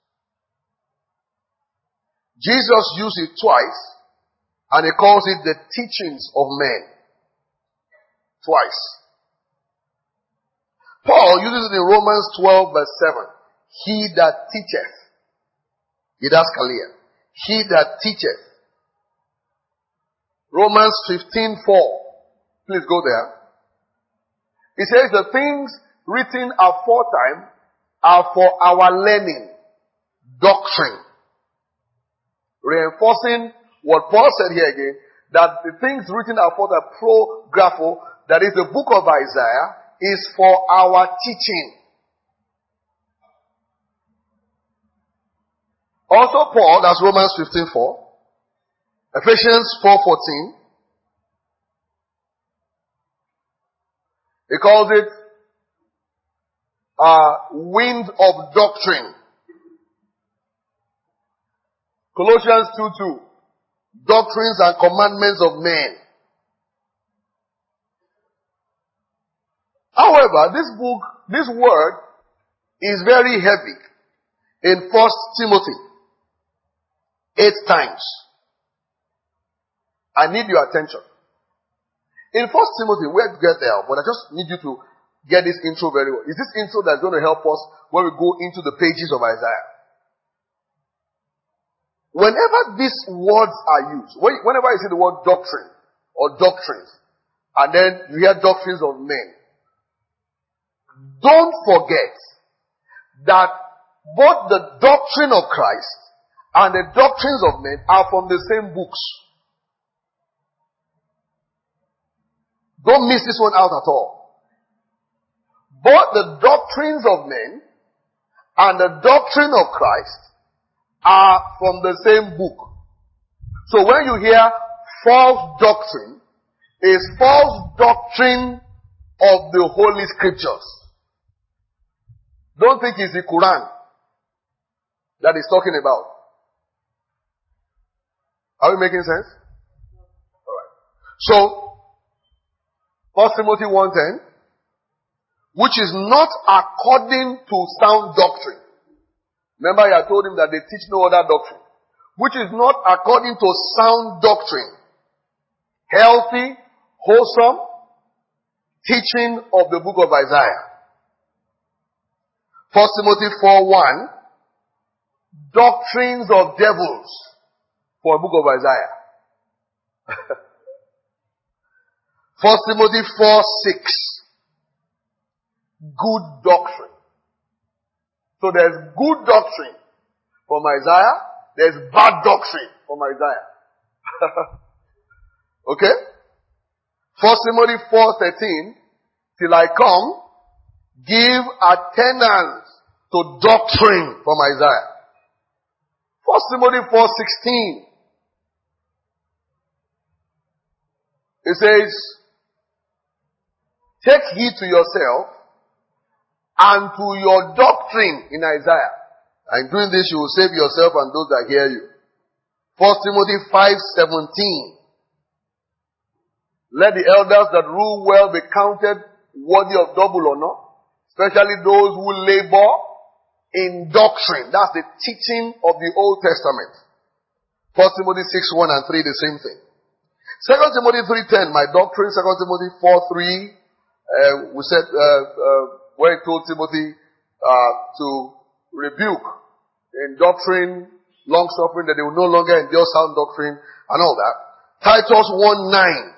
Jesus used it twice, and he calls it the teachings of men. Twice. Paul uses it in Romans 12 verse 7. He that teacheth. Didaskalia. He that teacheth. Romans 15:4. Please go there. It says the things written aforetime are for our learning, doctrine. Reinforcing what Paul said here again, that the things written aforetime, pro-grapho, that is the book of Isaiah, is for our teaching. Also Paul, that's Romans 15:4, Ephesians 4:14, he calls it wind of doctrine. Colossians 2:2, doctrines and commandments of men. However, this word is very heavy in 1 Timothy 8 times. I need your attention. In 1 Timothy, we'll get there, but I just need you to get this intro very well. Is this intro that's going to help us when we go into the pages of Isaiah? Whenever these words are used, whenever you see the word doctrine or doctrines, and then you hear doctrines of men, don't forget that both the doctrine of Christ and the doctrines of men are from the same books. Don't miss this one out at all. Both the doctrines of men and the doctrine of Christ are from the same book. So when you hear false doctrine, it's false doctrine of the Holy Scriptures. Don't think it's the Quran that he's talking about. Are we making sense? Alright. So, 1 Timothy 1:10, which is not according to sound doctrine. Remember I told him that they teach no other doctrine. Which is not according to sound doctrine. Healthy, wholesome teaching of the book of Isaiah. 1 Timothy 4:1, doctrines of devils for the book of Isaiah. 1 Timothy 4:6, good doctrine. So there's good doctrine from Isaiah, there's bad doctrine from Isaiah. Okay? 1 Timothy 4:13, till I come, give attendance to doctrine from Isaiah. 1 Timothy 4:16, it says, Take heed to yourself and to your doctrine in Isaiah. And doing this, you will save yourself and those that hear you. 1 Timothy 5:17. Let the elders that rule well be counted worthy of double honor, especially those who labor in doctrine. That's the teaching of the Old Testament. 1 Timothy 6:1 and 3, the same thing. 2 Timothy 3:10, my doctrine. 2 Timothy 4:3, we said, where he told Timothy to rebuke in doctrine, long suffering, that they will no longer endure sound doctrine and all that. Titus 1:9.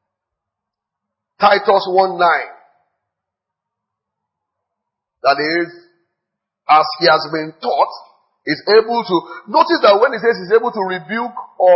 Titus 1:9. That is, as he has been taught, is able to, notice that when he says he's able to rebuke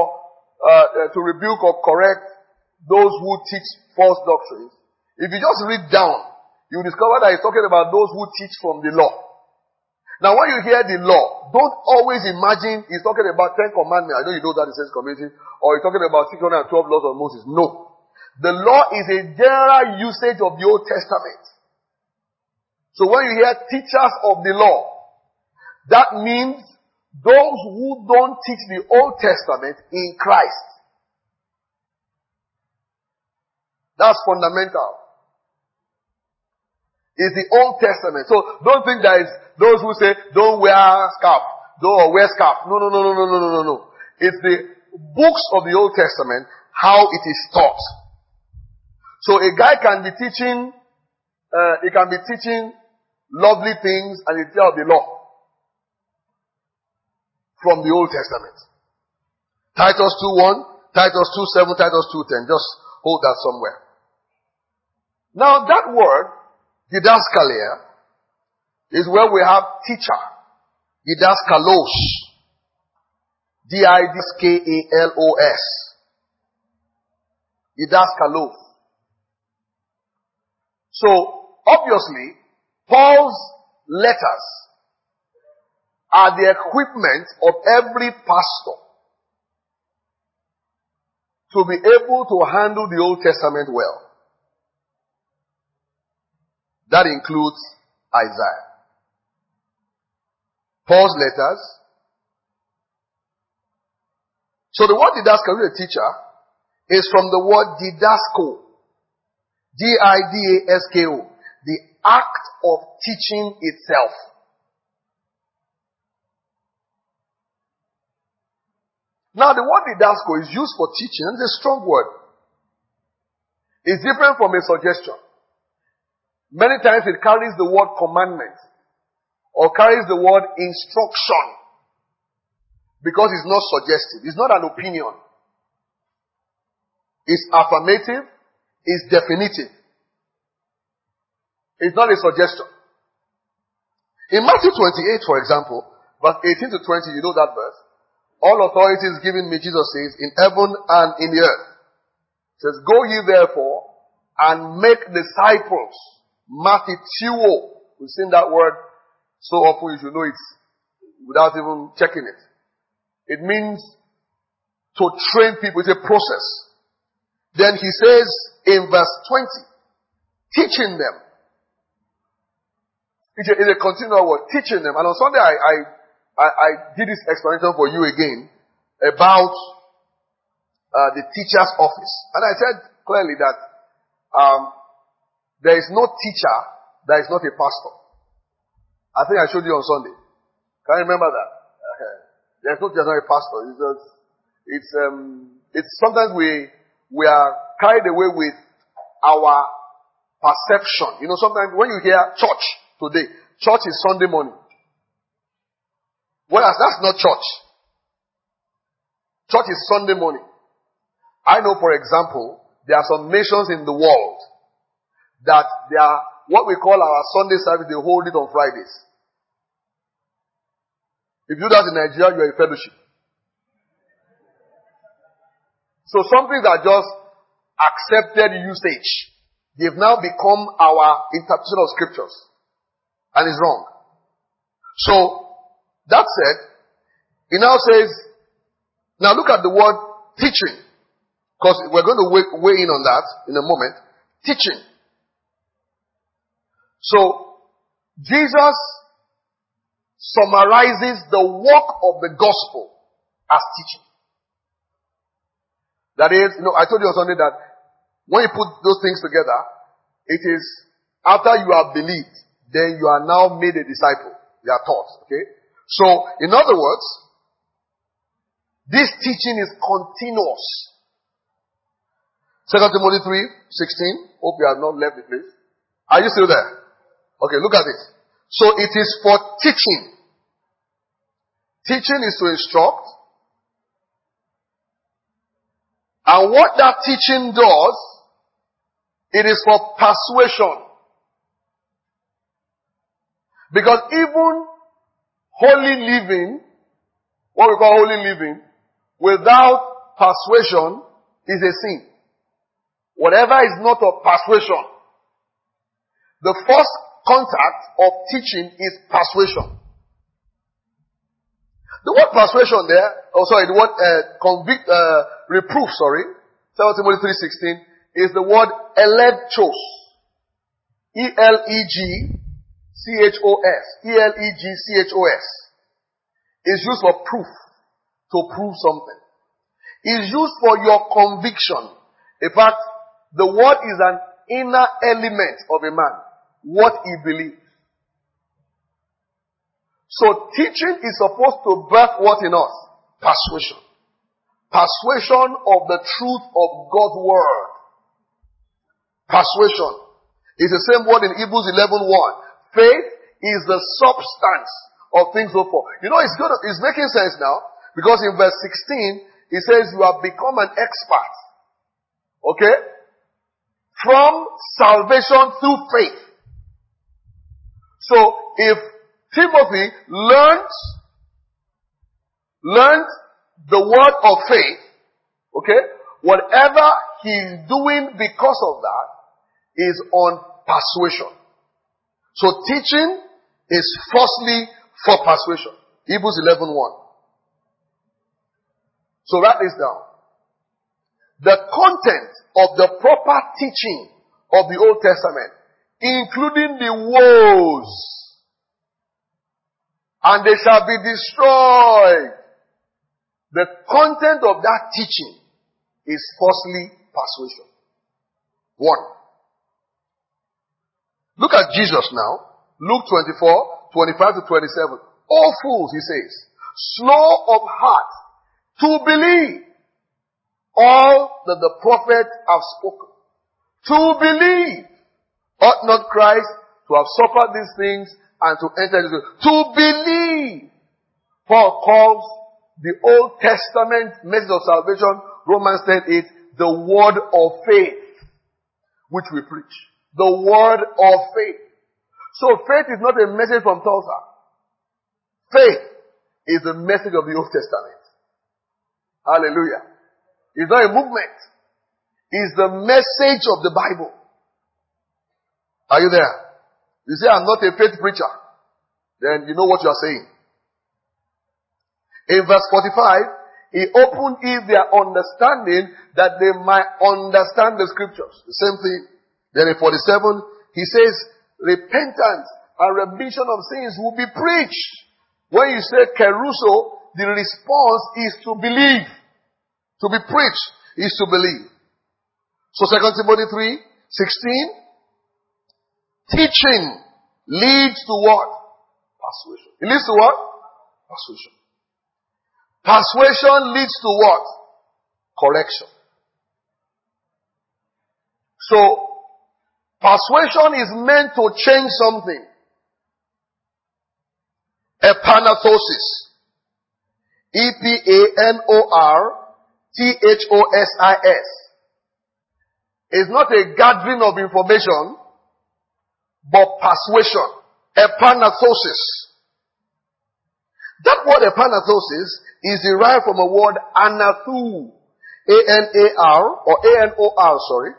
or correct those who teach false doctrines, if you just read down, you discover that he's talking about those who teach from the law. Now when you hear the law, don't always imagine he's talking about 10 commandments. I know you know that in Saints Community, or he's talking about 612 laws of Moses. No. The law is a general usage of the Old Testament. So when you hear teachers of the law, that means those who don't teach the Old Testament in Christ. That's fundamental. It's the Old Testament. So don't think that it's those who say don't wear scarf, don't wear scarf. No. It's the books of the Old Testament, how it is taught. So a guy can be teaching, lovely things and the teacher of the law from the Old Testament. Titus 2:1, Titus 2:7, Titus 2:10. Just hold that somewhere. Now that word, didaskalia, is where we have teacher. Didaskalos. Didaskalos. Didaskalos. So, obviously, Paul's letters are the equipment of every pastor to be able to handle the Old Testament well. That includes Isaiah. Paul's letters. So the word didaskalos, the teacher, is from the word didasko. Didasko. The act of teaching itself. Now the word didasko is used for teaching, and it's a strong word. It's different from a suggestion. Many times it carries the word commandment or carries the word instruction because it's not suggestive. It's not an opinion. It's affirmative. It's definitive. It's not a suggestion. In Matthew 28, for example, verse 18 to 20, you know that verse. All authority is given me, Jesus says, in heaven and in the earth. It says, go ye therefore and make disciples. Matthew. We've seen that word so often you should know it without even checking it. It means to train people. It's a process. Then he says in verse 20, teaching them. It's a continual word, teaching them. And on Sunday I did this explanation for you again about the teacher's office. And I said clearly that there is no teacher that is not a pastor. I think I showed you on Sunday. Can you remember that? There's no teacher not a pastor. It's sometimes we are carried away with our perception. You know, sometimes when you hear church today, church is Sunday morning. Whereas that's not church. Church is Sunday morning. I know, for example, there are some nations in the world that they are what we call our Sunday service, they hold it on Fridays. If you do that in Nigeria, you are a fellowship. So some things are just accepted usage. They've now become our interpretation of scriptures. And it's wrong. So, that said, he now says, now look at the word teaching. Because we're going to weigh in on that in a moment. Teaching. So, Jesus summarizes the work of the gospel as teaching. That is, I told you on Sunday that when you put those things together, it is after you have believed, then you are now made a disciple. You are taught. Okay? So, in other words, this teaching is continuous. 2 Timothy 3:16. Hope you have not left the place. Are you still there? Okay, look at it. So it is for teaching. Teaching is to instruct. And what that teaching does, it is for persuasion. Because even holy living, what we call holy living, without persuasion is a sin. Whatever is not of persuasion. The first contact of teaching is persuasion. The word persuasion there, the word reproof, 2 Timothy 3:16, is the word elegchos. E-L-E-G-C-H-O-S. E-L-E-G-C-H-O-S. Is used for proof. To prove something. Is used for your conviction. In fact, the word is an inner element of a man. What he believes. So teaching is supposed to birth what in us? Persuasion. Persuasion of the truth of God's word. Persuasion is the same word in Hebrews 11:1. Faith is the substance of things hoped for. It's making sense now. Because in verse 16, it says you have become an expert. Okay? From salvation through faith. So if Timothy learned the word of faith, okay, whatever he is doing because of that is on persuasion. So teaching is firstly for persuasion. Hebrews 11:1. So write this down. The content of the proper teaching of the Old Testament, including the woes, and they shall be destroyed. The content of that teaching is firstly persuasion. 1. Look at Jesus now. Luke 24:25-27. O fools, he says, slow of heart to believe all that the prophets have spoken. To believe. Ought not Christ to have suffered these things and to enter into to believe. Paul calls the Old Testament message of salvation, Romans 10:8, the word of faith, which we preach. The word of faith. So faith is not a message from Tulsa. Faith is the message of the Old Testament. Hallelujah. It's not a movement. It's the message of the Bible. Are you there? You say, I'm not a faith preacher. Then you know what you are saying. In verse 45, he opened their understanding that they might understand the scriptures. The same thing. Then in 47, he says, repentance and remission of sins will be preached. When you say keruso, the response is to believe. To be preached is to believe. So 2 Timothy 3:16, teaching leads to what? Persuasion. It leads to what? Persuasion. Persuasion leads to what? Correction. So, persuasion is meant to change something. Epanathosis. Epanathosis. Is not a gathering of information, but persuasion. Epanathosis. That word epanathosis is derived from a word anathu. A-N-A-R, or A-N-O-R, sorry.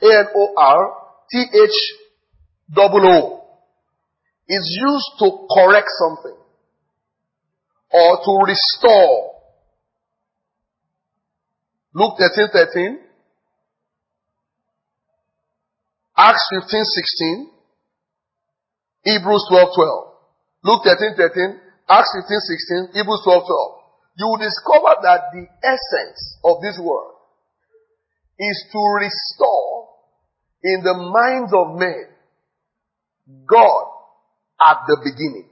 A-N-O-R-T-H-O-O. Is used to correct something. Or to restore. Luke 13:13. Acts 15:16. Hebrews 12:12. Luke 13:13. Acts 15:16. Hebrews 12:12. You will discover that the essence of this word is to restore in the minds of men God at the beginning.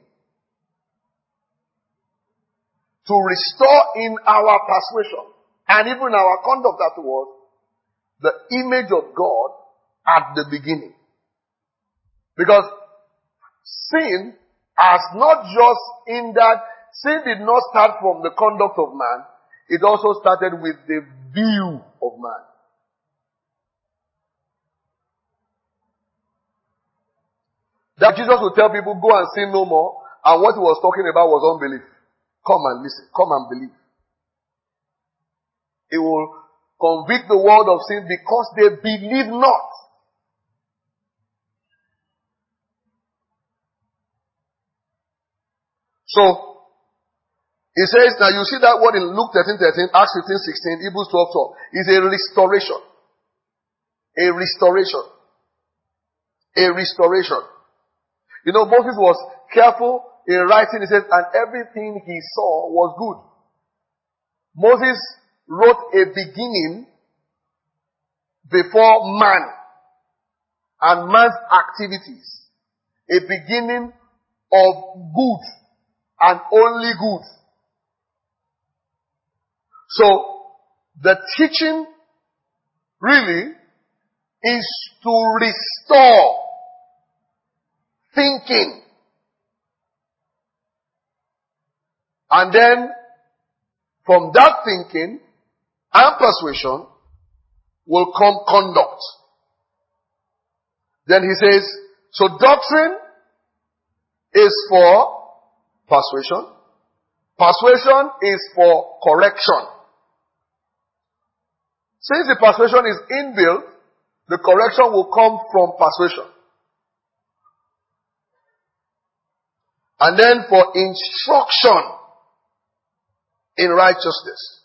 To restore in our persuasion and even our conduct afterwards the image of God at the beginning. Because sin has not just hindered, sin did not start from the conduct of man, it also started with the view of man. That Jesus would tell people, go and sin no more, and what he was talking about was unbelief. Come and listen, come and believe. He will convict the world of sin because they believe not. So, he says, now you see that word in Luke 13:13, Acts 15:16, Hebrews 12:12. Is a restoration. A restoration. A restoration. You know, Moses was careful in writing. He says, and everything he saw was good. Moses wrote a beginning before man and man's activities. A beginning of good and only good. So, the teaching really is to restore thinking. And then, from that thinking and persuasion will come conduct. Then he says, so doctrine is for persuasion. Persuasion is for correction. Since the persuasion is inbuilt, the correction will come from persuasion. And then for instruction in righteousness.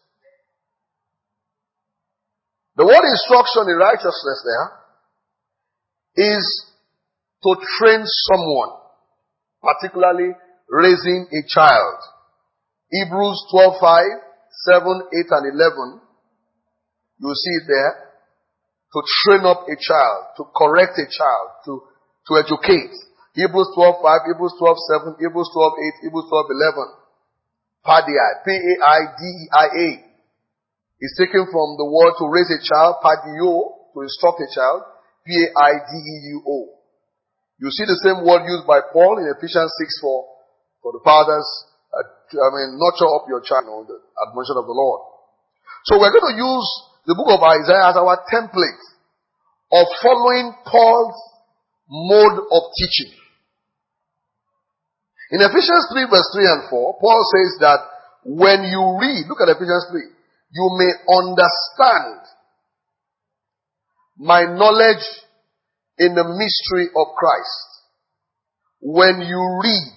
The word instruction in righteousness there is to train someone, particularly raising a child. Hebrews 12:5, 7, 8, and 11. You see it there. To train up a child, to correct a child, to educate. Hebrews 12:5, Hebrews 12:7, Hebrews 12:8, Hebrews 12:11. Paideia, P-A-I-D-E-I-A, is taken from the word to raise a child, padio, to instruct a child, P-A-I-D-E-U-O. You see the same word used by Paul in Ephesians 6:4 for the fathers, nurture up your child, the admonition of the Lord. So we're going to use the book of Isaiah as our template of following Paul's mode of teaching. In Ephesians 3 verse 3 and 4, Paul says that when you read, look at Ephesians 3, you may understand my knowledge in the mystery of Christ. When you read,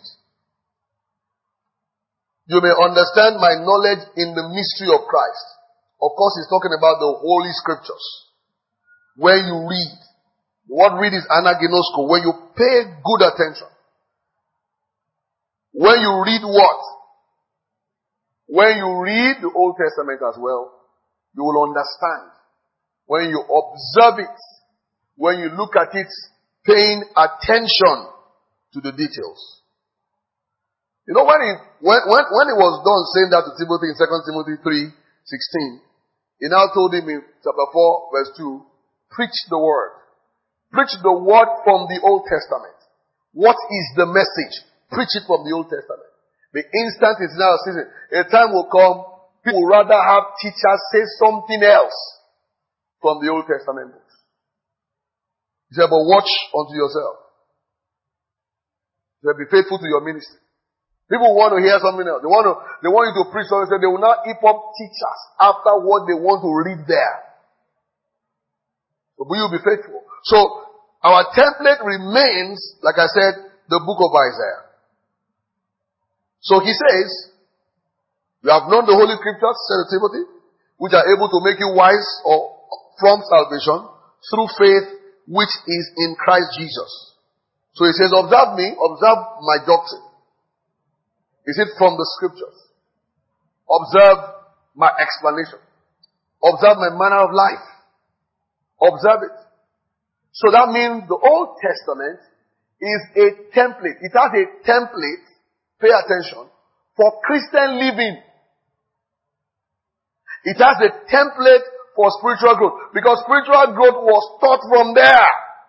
you may understand my knowledge in the mystery of Christ. Of course, he's talking about the Holy Scriptures. When you read, the word read is anaginosko, when you pay good attention. When you read what? When you read the Old Testament as well, you will understand. When you observe it, when you look at it, paying attention to the details. You know, when he was done saying that to Timothy in 2 Timothy 3:16, he now told him in chapter 4 verse 2, preach the word. Preach the word from the Old Testament. What is the message? Preach it from the Old Testament. The instant is now a season. A time will come, people will rather have teachers say something else from the Old Testament books. He said, but watch unto yourself. He said, be faithful to your ministry. People want to hear something else. They want you to preach something. They will not heap up teachers after what they want to read there. So will you be faithful? So our template remains, like I said, the book of Isaiah. So he says, you have known the Holy Scriptures, said to Timothy, which are able to make you wise or from salvation through faith which is in Christ Jesus. So he says, observe me, observe my doctrine. Is it from the scriptures? Observe my explanation. Observe my manner of life. Observe it. So that means the Old Testament is a template. It has a template, pay attention, for Christian living. It has a template for spiritual growth. Because spiritual growth was taught from there.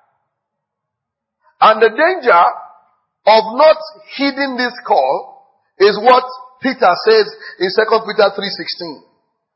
And the danger of not heeding this call is what Peter says in 2 Peter 3:16.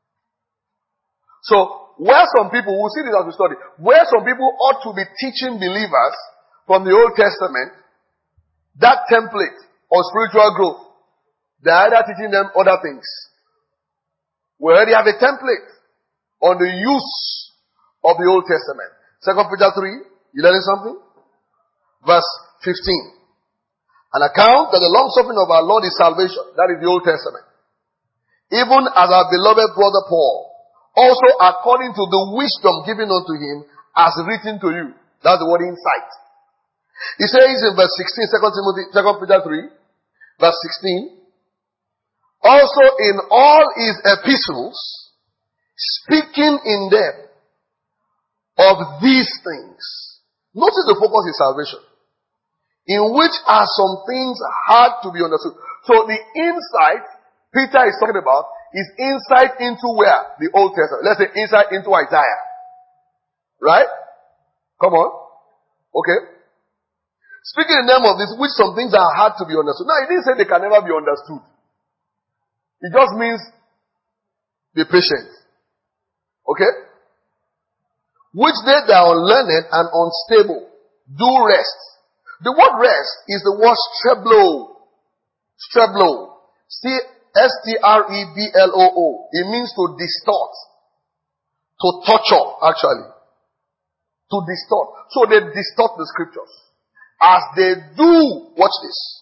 So, where some people, we'll see this as we study, where some people ought to be teaching believers from the Old Testament, that template of spiritual growth, they're either teaching them other things. We already have a template on the use of the Old Testament. 2 Peter 3, you learning something? Verse 15. An account that the long suffering of our Lord is salvation. That is the Old Testament. Even as our beloved brother Paul, also according to the wisdom given unto him, as written to you. That's the word insight. He says in verse 16, 2 Peter 3, verse 16, also in all his epistles, speaking in them of these things. Notice the focus is salvation. In which are some things hard to be understood. So the insight Peter is talking about is insight into where? The Old Testament. Let's say insight into Isaiah. Right? Come on. Okay. Speaking in them of this, which some things are hard to be understood. Now, he didn't say they can never be understood. It just means be patient. Okay? Which they that are unlearned and unstable do rest. The word rest is the word streblo. Streblo. S-T-R-E-B-L-O-O. It means to distort. To torture, actually. To distort. So they distort the scriptures. As they do, watch this.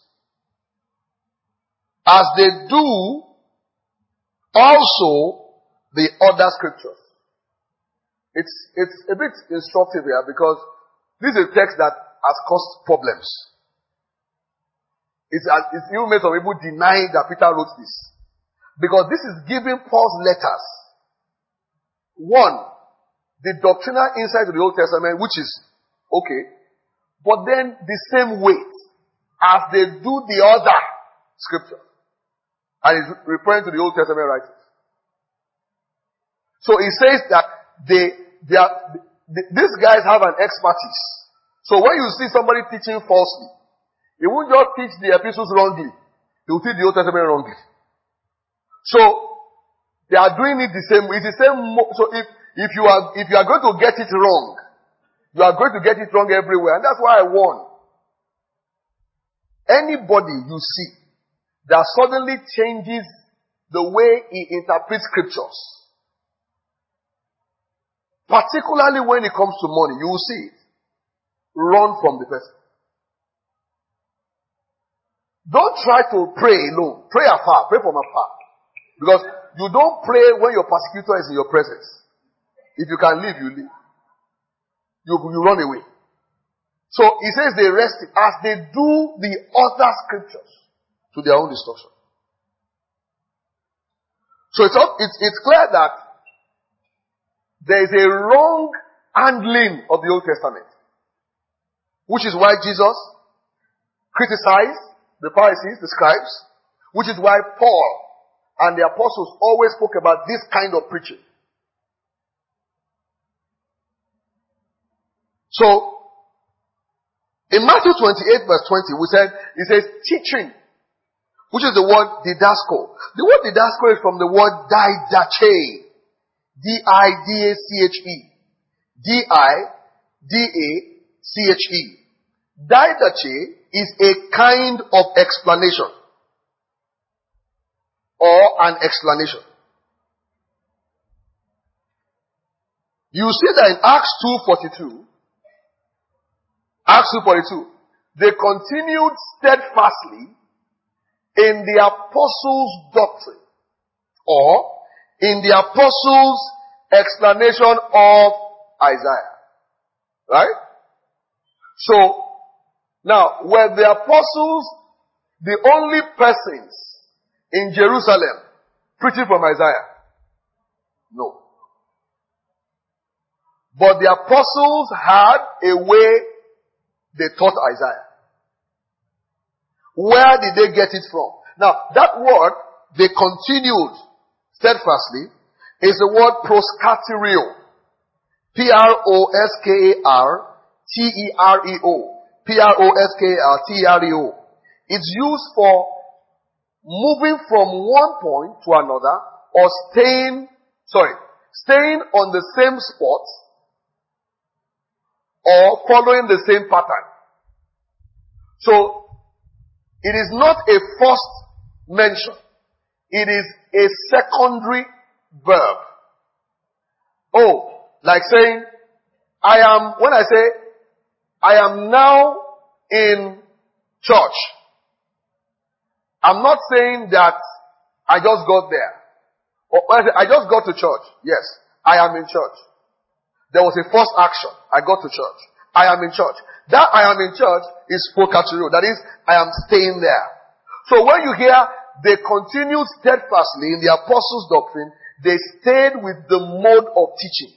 As they do also the other scriptures. It's a bit instructive here because this is a text that has caused problems. It's even made some people deny that Peter wrote this. Because this is giving Paul's letters. One, the doctrinal insight of the Old Testament, which is okay, but then the same weight as they do the other scripture. And he's referring to the Old Testament writers. So he says that these guys have an expertise. So when you see somebody teaching falsely, he won't just teach the epistles wrongly. He will teach the Old Testament wrongly. So they are doing it the same way. It's the same. So if you are going to get it wrong, you are going to get it wrong everywhere. And that's why I warn. Anybody you see that suddenly changes the way he interprets scriptures, particularly when it comes to money, you will see it. Run from the person. Don't try to pray alone. Pray afar. Pray from afar. Because you don't pray when your persecutor is in your presence. If you can leave, you leave. You run away. So he says they rest as they do the other scriptures to their own destruction. So it's clear that there is a wrong handling of the Old Testament. Which is why Jesus criticized the Pharisees, the scribes. Which is why Paul and the apostles always spoke about this kind of preaching. So, in Matthew 28 verse 20, it says teaching, which is the word didasko. The word didasko is from the word didache. D-I-D-A-C-H-E. D-I-D-A-C-H-E. Didache is a kind of explanation. Or an explanation. You see that in Acts 2:42, they continued steadfastly in the apostles' doctrine, or in the apostles' explanation of Isaiah. Right? So, Now, were the apostles the only persons in Jerusalem preaching from Isaiah? No. But the apostles had a way they taught Isaiah. Where did they get it from? Now, that word, they continued steadfastly, is the word proskartereo. Proskartereo. Proskartereo. It's used for moving from one point to another or staying on the same spot or following the same pattern. So, it is not a first mention. It is a secondary verb. Oh, like saying, when I say, I am now in church. I'm not saying that I just got there. Or I just got to church. Yes, I am in church. There was a first action. I got to church. I am in church. That I am in church is proskartereo. That is, I am staying there. So when you hear they continued steadfastly in the apostles' doctrine, they stayed with the mode of teaching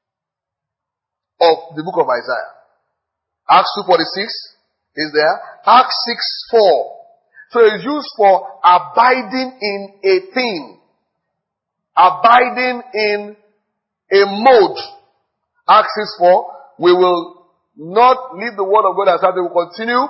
of the book of Isaiah. Acts 2:46 is there. Acts 6:4. So it's used for abiding in a thing. Abiding in a mode. Acts 6:4. We will not leave the word of God aside. We will continue,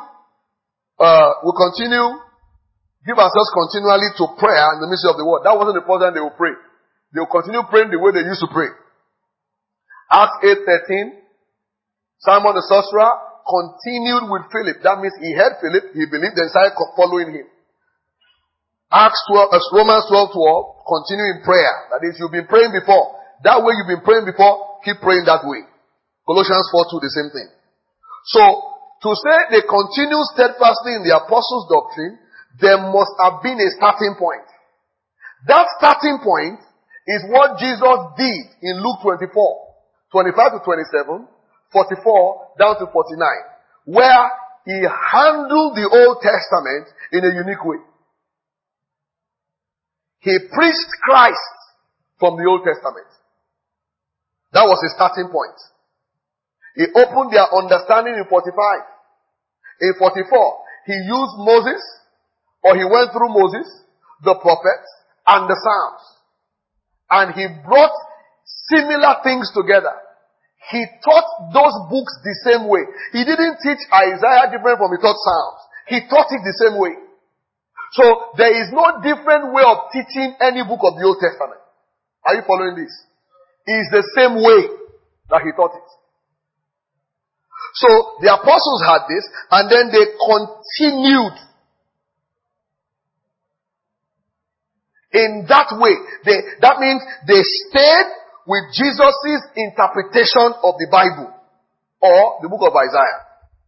give ourselves continually to prayer in the midst of the word. That wasn't the first time they will pray. They will continue praying the way they used to pray. Acts 8:13. Simon the sorcerer continued with Philip. That means he heard Philip, he believed, and started following him. Romans 12:12, continue in prayer. That is, you've been praying before. That way you've been praying before, keep praying that way. Colossians 4:2, the same thing. So, to say they continue steadfastly in the apostles' doctrine, there must have been a starting point. That starting point is what Jesus did in Luke 24:25 to 27, 44 down to 49, where he handled the Old Testament in a unique way. He preached Christ from the Old Testament. That was his starting point. He opened their understanding in 45. In 44, he used Moses, or he went through Moses, the prophets, and the Psalms. And he brought similar things together. He taught those books the same way. He didn't teach Isaiah different from he taught Psalms. He taught it the same way. So there is no different way of teaching any book of the Old Testament. Are you following this? It's the same way that he taught it. So the apostles had this, and then they continued in that way. That means they stayed with Jesus' interpretation of the Bible or the book of Isaiah.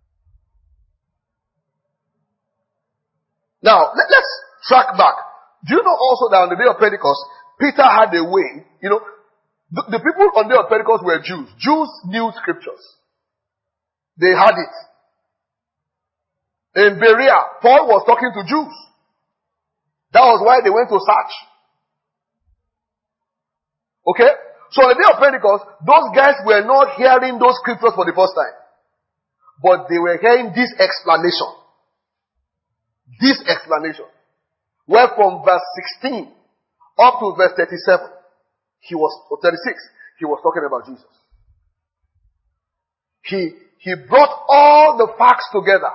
Now, let's track back. Do you know also that on the day of Pentecost, Peter had a way, the people on the day of Pentecost were Jews. Jews knew scriptures. They had it. In Berea, Paul was talking to Jews. That was why they went to search. Okay? So on the day of Pentecost, those guys were not hearing those scriptures for the first time. But they were hearing this explanation. This explanation. Where from verse 16 up to verse 37, he was talking about Jesus. He brought all the facts together.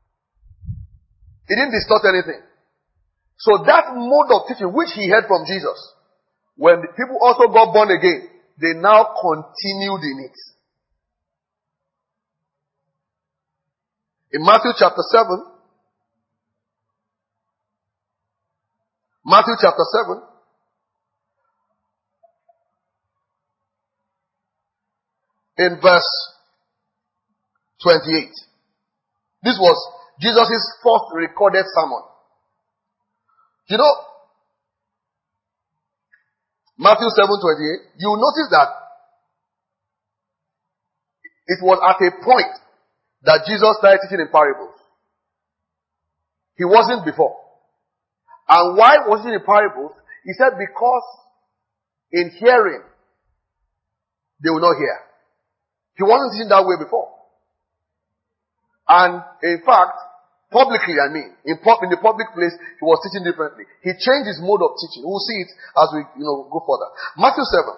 He didn't distort anything. So that mode of teaching, which he heard from Jesus, when the people also got born again, they now continued in it. In Matthew chapter 7, in verse 28. This was Jesus' first recorded sermon. Matthew 7:28, you notice that it was at a point that Jesus started teaching in parables. He wasn't before. And why was he in parables? He said because in hearing, they will not hear. He wasn't teaching that way before. And in fact, publicly, in the public place, he was teaching differently. He changed his mode of teaching. We'll see it as we, go further. Matthew 7,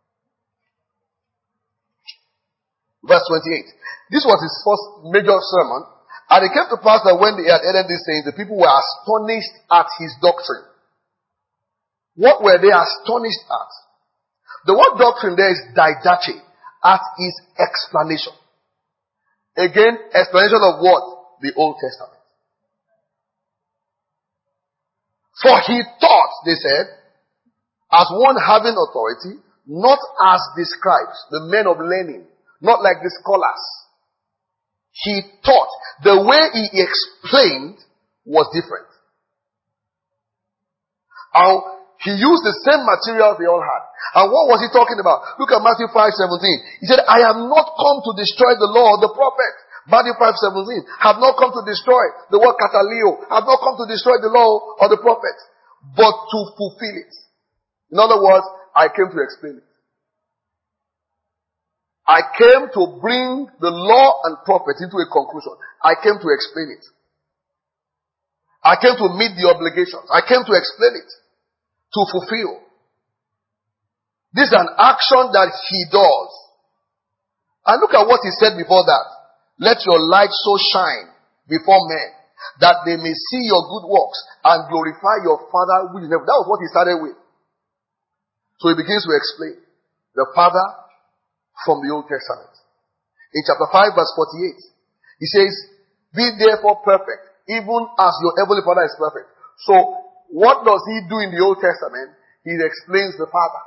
verse 28. This was his first major sermon. And it came to pass that when they had ended these things, the people were astonished at his doctrine. What were they astonished at? The word doctrine there is didache, at his explanation. Again, explanation of what? The Old Testament. For he taught, they said, as one having authority, not as the scribes, the men of learning, not like the scholars. He taught. The way he explained was different. And he used the same materials they all had. And what was he talking about? Look at Matthew 5:17. He said, I have not come to destroy the law or the prophets. Matthew 5:17. Have not come to destroy the word kataleo. Have not come to destroy the law or the prophets, but to fulfill it. In other words, I came to explain it. I came to bring the law and prophets into a conclusion. I came to explain it. I came to meet the obligations. I came to explain it. To fulfill. This is an action that he does. And look at what he said before that. Let your light so shine before men that they may see your good works and glorify your Father which is in heaven. That was what he started with. So he begins to explain the Father from the Old Testament. In chapter 5 verse 48, he says, be therefore perfect, even as your heavenly Father is perfect. So, what does he do in the Old Testament? He explains the Father.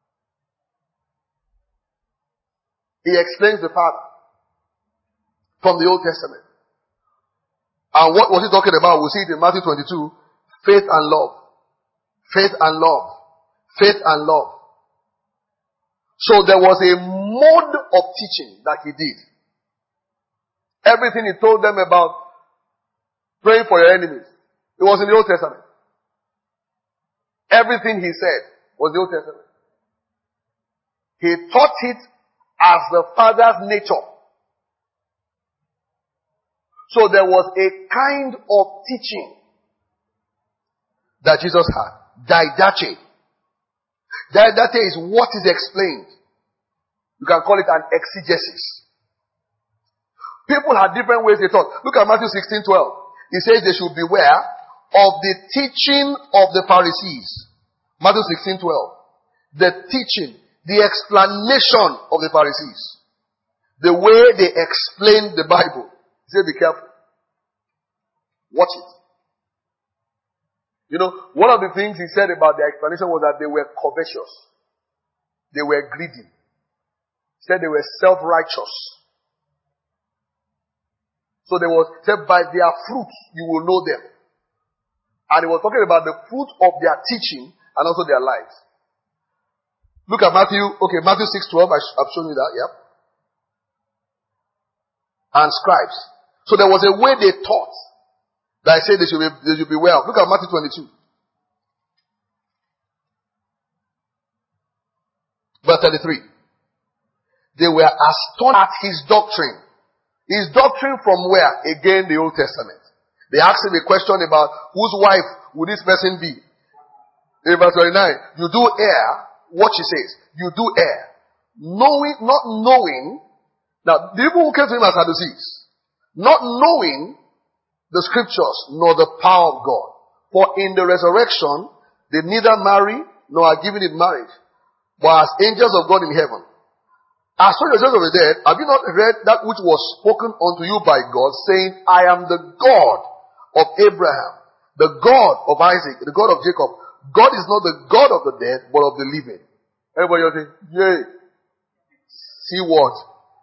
He explains the Father from the Old Testament. And what was he talking about? We'll see it in Matthew 22. Faith and love. Faith and love. Faith and love. So there was a mode of teaching that he did. Everything he told them about praying for your enemies, it was in the Old Testament. Everything he said was the Old Testament. He taught it as the Father's nature. So there was a kind of teaching that Jesus had. Didache. Didache is what is explained. You can call it an exegesis. People had different ways they taught. Look at Matthew 16:12. He says they should beware of the teaching of the Pharisees. Matthew 16:12. The teaching, the explanation of the Pharisees. The way they explain the Bible. He said, be careful. Watch it. One of the things he said about their explanation was that they were covetous. They were greedy. He said they were self-righteous. So they said, by their fruits you will know them. And he was talking about the fruit of their teaching and also their lives. Look at Matthew 6:12. I've shown you that, yep. And scribes. So there was a way they taught. That I said they should be well. Look at Matthew 22. Verse 33. They were astonished at his doctrine. His doctrine from where? Again, the Old Testament. They asked him a question about whose wife would this person be? In verse 29. You do err. What she says. You do err. Not knowing. Now, the people who came to him as Sadducees. Not knowing the scriptures nor the power of God. For in the resurrection, they neither marry nor are given in marriage, but as angels of God in heaven. As for the of the dead, have you not read that which was spoken unto you by God, saying, I am the God of Abraham, the God of Isaac, the God of Jacob. God is not the God of the dead, but of the living. Everybody will say, yay. See what?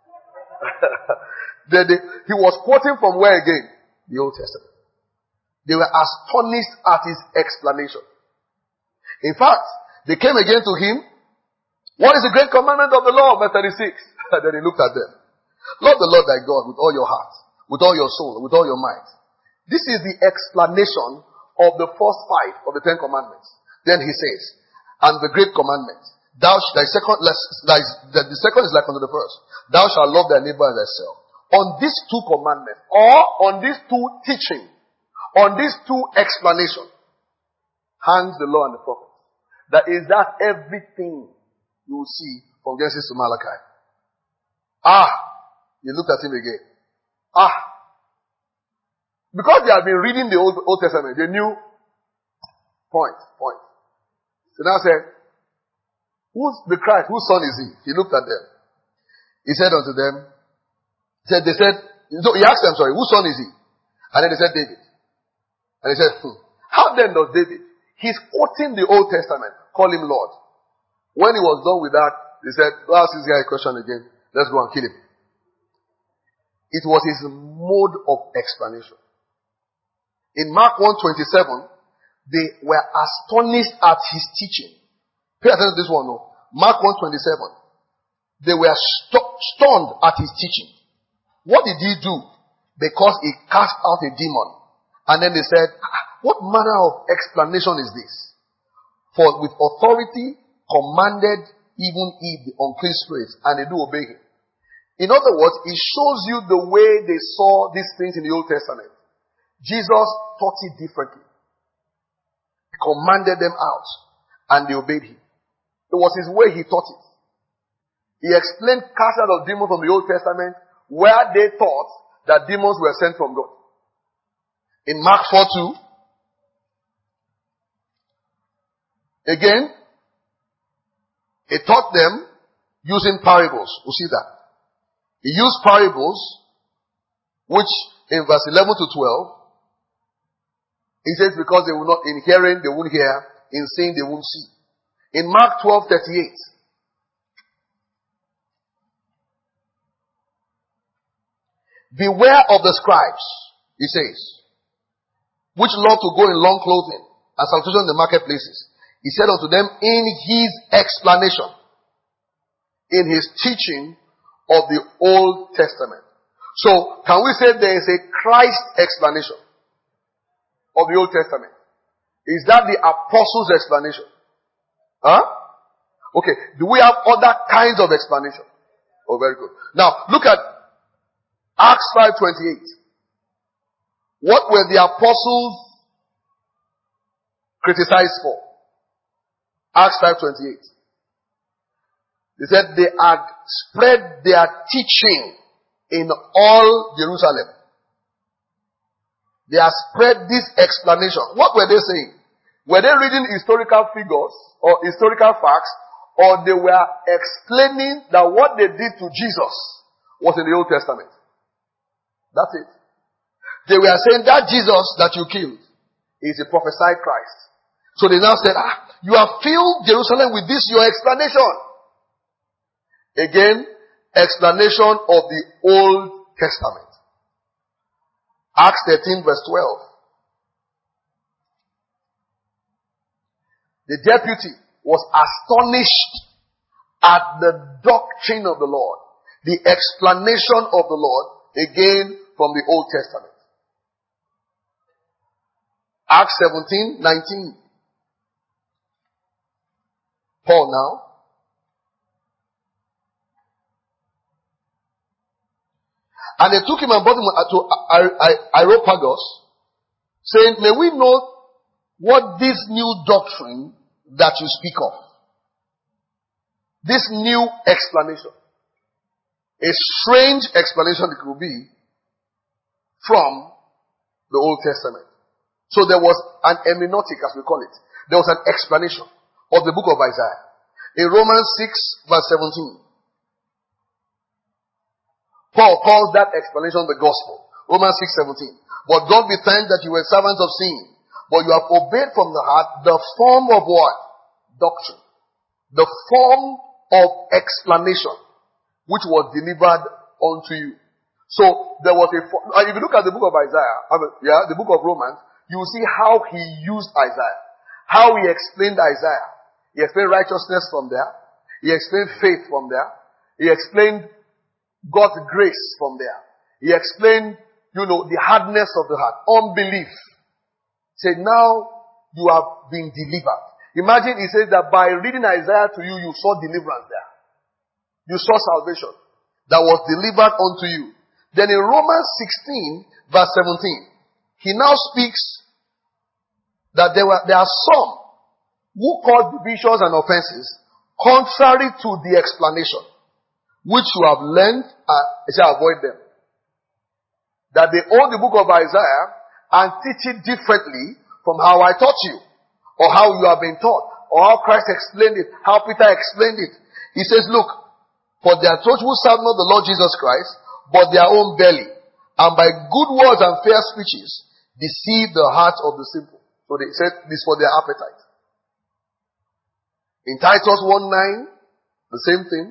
He was quoting from where again? The Old Testament. They were astonished at his explanation. In fact, they came again to him. What is the great commandment of the law? Verse 36. Then he looked at them. Love the Lord thy God with all your heart, with all your soul, with all your might. This is the explanation of the first 5 of the 10 commandments. Then he says, and the great commandment, the second is like unto the first. Thou shalt love thy neighbor as thyself. On these 2 commandments, or on these 2 teachings, on these 2 explanations, hangs the law and the prophets. That everything you will see from Genesis to Malachi. You looked at him again. Because they have been reading the Old Testament, they knew point. So now said, who's the Christ? Whose son is he? He looked at them. He said unto them, he asked them, whose son is he? And then they said, David. And he said, how then does David? He's quoting the Old Testament. Call him Lord. When he was done with that, they said, ask this guy a question again. Let's go and kill him. It was his mode of explanation. In Mark 1:27, they were astonished at his teaching. Pay attention to this one, no? Mark 1:27. They were stunned at his teaching. What did he do? Because he cast out a demon. And then they said, what manner of explanation is this? For with authority commanded even he the unclean spirits, and they do obey him. In other words, it shows you the way they saw these things in the Old Testament. Jesus taught it differently. He commanded them out, and they obeyed him. It was his way he taught it. He explained cast out of demons from the Old Testament where they thought that demons were sent from God. In Mark 4:2, again, he taught them using parables. We see that. He used parables, which in verse 11 to 12, he says because they will not, in hearing they won't hear, in seeing they won't see. In Mark 12:38, beware of the scribes, he says, which love to go in long clothing and salutation in the marketplaces. He said unto them in his explanation, in his teaching of the Old Testament. So, can we say there is a Christ explanation of the Old Testament? Is that the apostles' explanation? Okay. Do we have other kinds of explanation? Oh, very good. Now, look at Acts 5:28. What were the apostles criticized for? Acts 5:28. They said they had spread their teaching in all Jerusalem. They have spread this explanation. What were they saying? Were they reading historical figures or historical facts, or they were explaining that what they did to Jesus was in the Old Testament? That's it. They were saying that Jesus that you killed is a prophesied Christ. So they now said, you have filled Jerusalem with this, your explanation. Again, explanation of the Old Testament. Acts 13 verse 12. The deputy was astonished at the doctrine of the Lord, the explanation of the Lord, again from the Old Testament. Acts 17:19. Paul now. And they took him and brought him to Areopagus, saying, may we know what this new doctrine that you speak of, this new explanation, a strange explanation it will be from the Old Testament. So there was an hermeneutic, as we call it. There was an explanation of the book of Isaiah. In Romans 6 verse 17, Paul calls that explanation the gospel. Romans 6:17. But God be thanked that you were servants of sin, but you have obeyed from the heart the form of what? Doctrine. The form of explanation which was delivered unto you. So there was if you look at the book of Isaiah, the book of Romans, you will see how he used Isaiah. How he explained Isaiah. He explained righteousness from there. He explained faith from there. He explained God's grace from there. He explained the hardness of the heart, unbelief. Say, now you have been delivered. Imagine he says that by reading Isaiah to you, you saw deliverance there. You saw salvation that was delivered unto you. Then in Romans 16, verse 17, he now speaks that there are some who cause divisions and offenses contrary to the explanation, which you have learned, and shall avoid them. That they own the book of Isaiah and teach it differently from how I taught you, or how you have been taught, or how Christ explained it, how Peter explained it. He says, look, for their throats will serve not the Lord Jesus Christ, but their own belly, and by good words and fair speeches deceive the heart of the simple. So they said this for their appetite. In Titus 1:9, the same thing.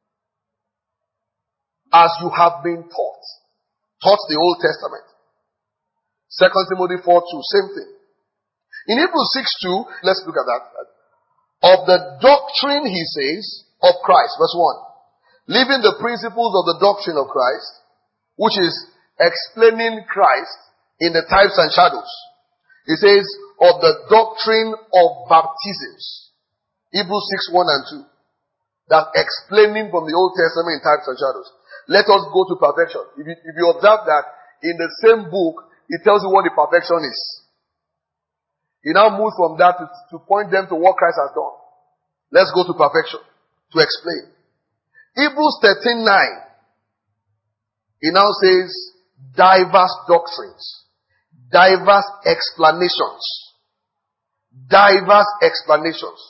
As you have been taught the Old Testament. 2 Timothy 4:2, same thing. In Hebrews 6:2, let's look at that. Of the doctrine, he says, of Christ, verse 1. Leaving the principles of the doctrine of Christ, which is explaining Christ in the types and shadows. He says, of the doctrine of baptisms. Hebrews 6:1 and 2. That explaining from the Old Testament in types and shadows. Let us go to perfection. If you observe that, in the same book, it tells you what the perfection is. He now moves from that to point them to what Christ has done. Let's go to perfection to explain. Hebrews 13:9. He now says, diverse doctrines, diverse explanations, diverse explanations.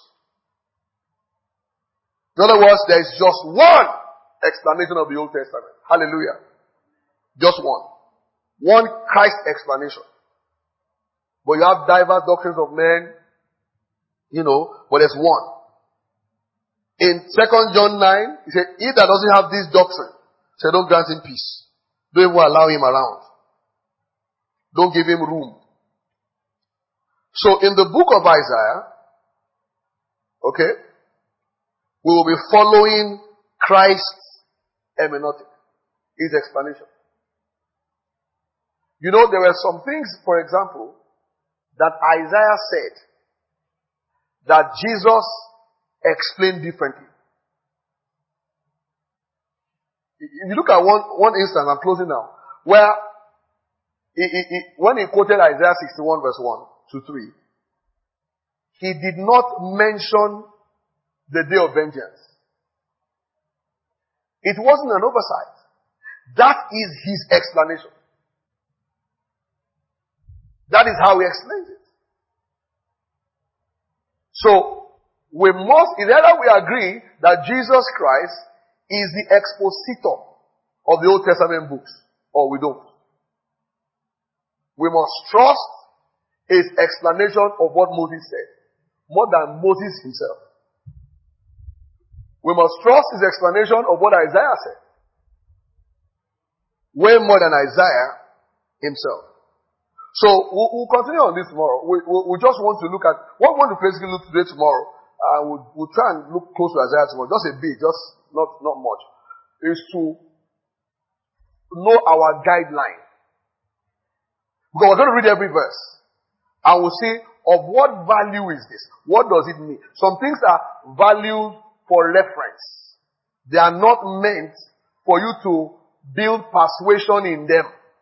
In other words, there is just one explanation of the Old Testament. Hallelujah. Just one. One Christ explanation. But you have diverse doctrines of men, but there's one. In 2 John 9, he said, he that doesn't have this doctrine, say, don't grant him peace. Don't even allow him around. Don't give him room. So in the book of Isaiah, we will be following Christ's hermeneutic, his explanation. There were some things, for example, that Isaiah said that Jesus explained differently. If you look at one instance, I'm closing now, where when he quoted Isaiah 61 verse 1 to 3, he did not mention the day of vengeance. It wasn't an oversight. That is his explanation. That is how he explains it. So, either we agree that Jesus Christ is the expositor of the Old Testament books, or we don't. We must trust his explanation of what Moses said, more than Moses himself. We must trust his explanation of what Isaiah said, way more than Isaiah himself. So we'll continue on this tomorrow. We just want to look at what we want to basically look today tomorrow. We'll try and look close to Isaiah tomorrow, just a bit, just not much. Is to know our guideline. Because we're going to read every verse, and we'll see of what value is this? What does it mean? Some things are valued for reference. They are not meant for you to build persuasion in them.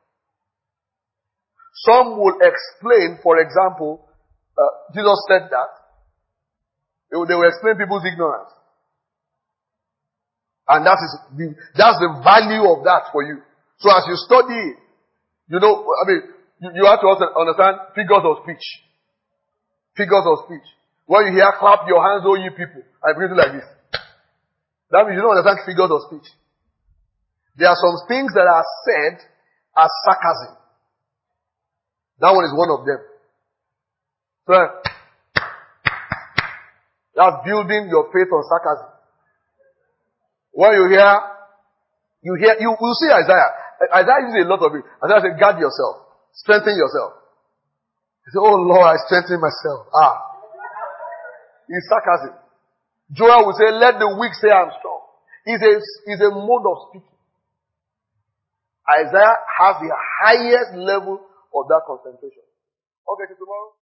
Some will explain, for example, Jesus said that. They will explain people's ignorance. And that's the value of that for you. So as you study, you have to also understand figures of speech. Figures of speech. When you hear clap your hands, all you people, I begin to like this. That means you don't understand figures of speech. There are some things that are said as sarcasm. That one is one of them. So, that's building your faith on sarcasm. When you will see Isaiah. Isaiah uses a lot of it. Isaiah said, guard yourself. Strengthen yourself. He said, oh Lord, I strengthen myself. It's sarcasm. Joel will say, let the weak say I'm strong. It's a mode of speaking. Isaiah has the highest level of that concentration. Okay, till tomorrow.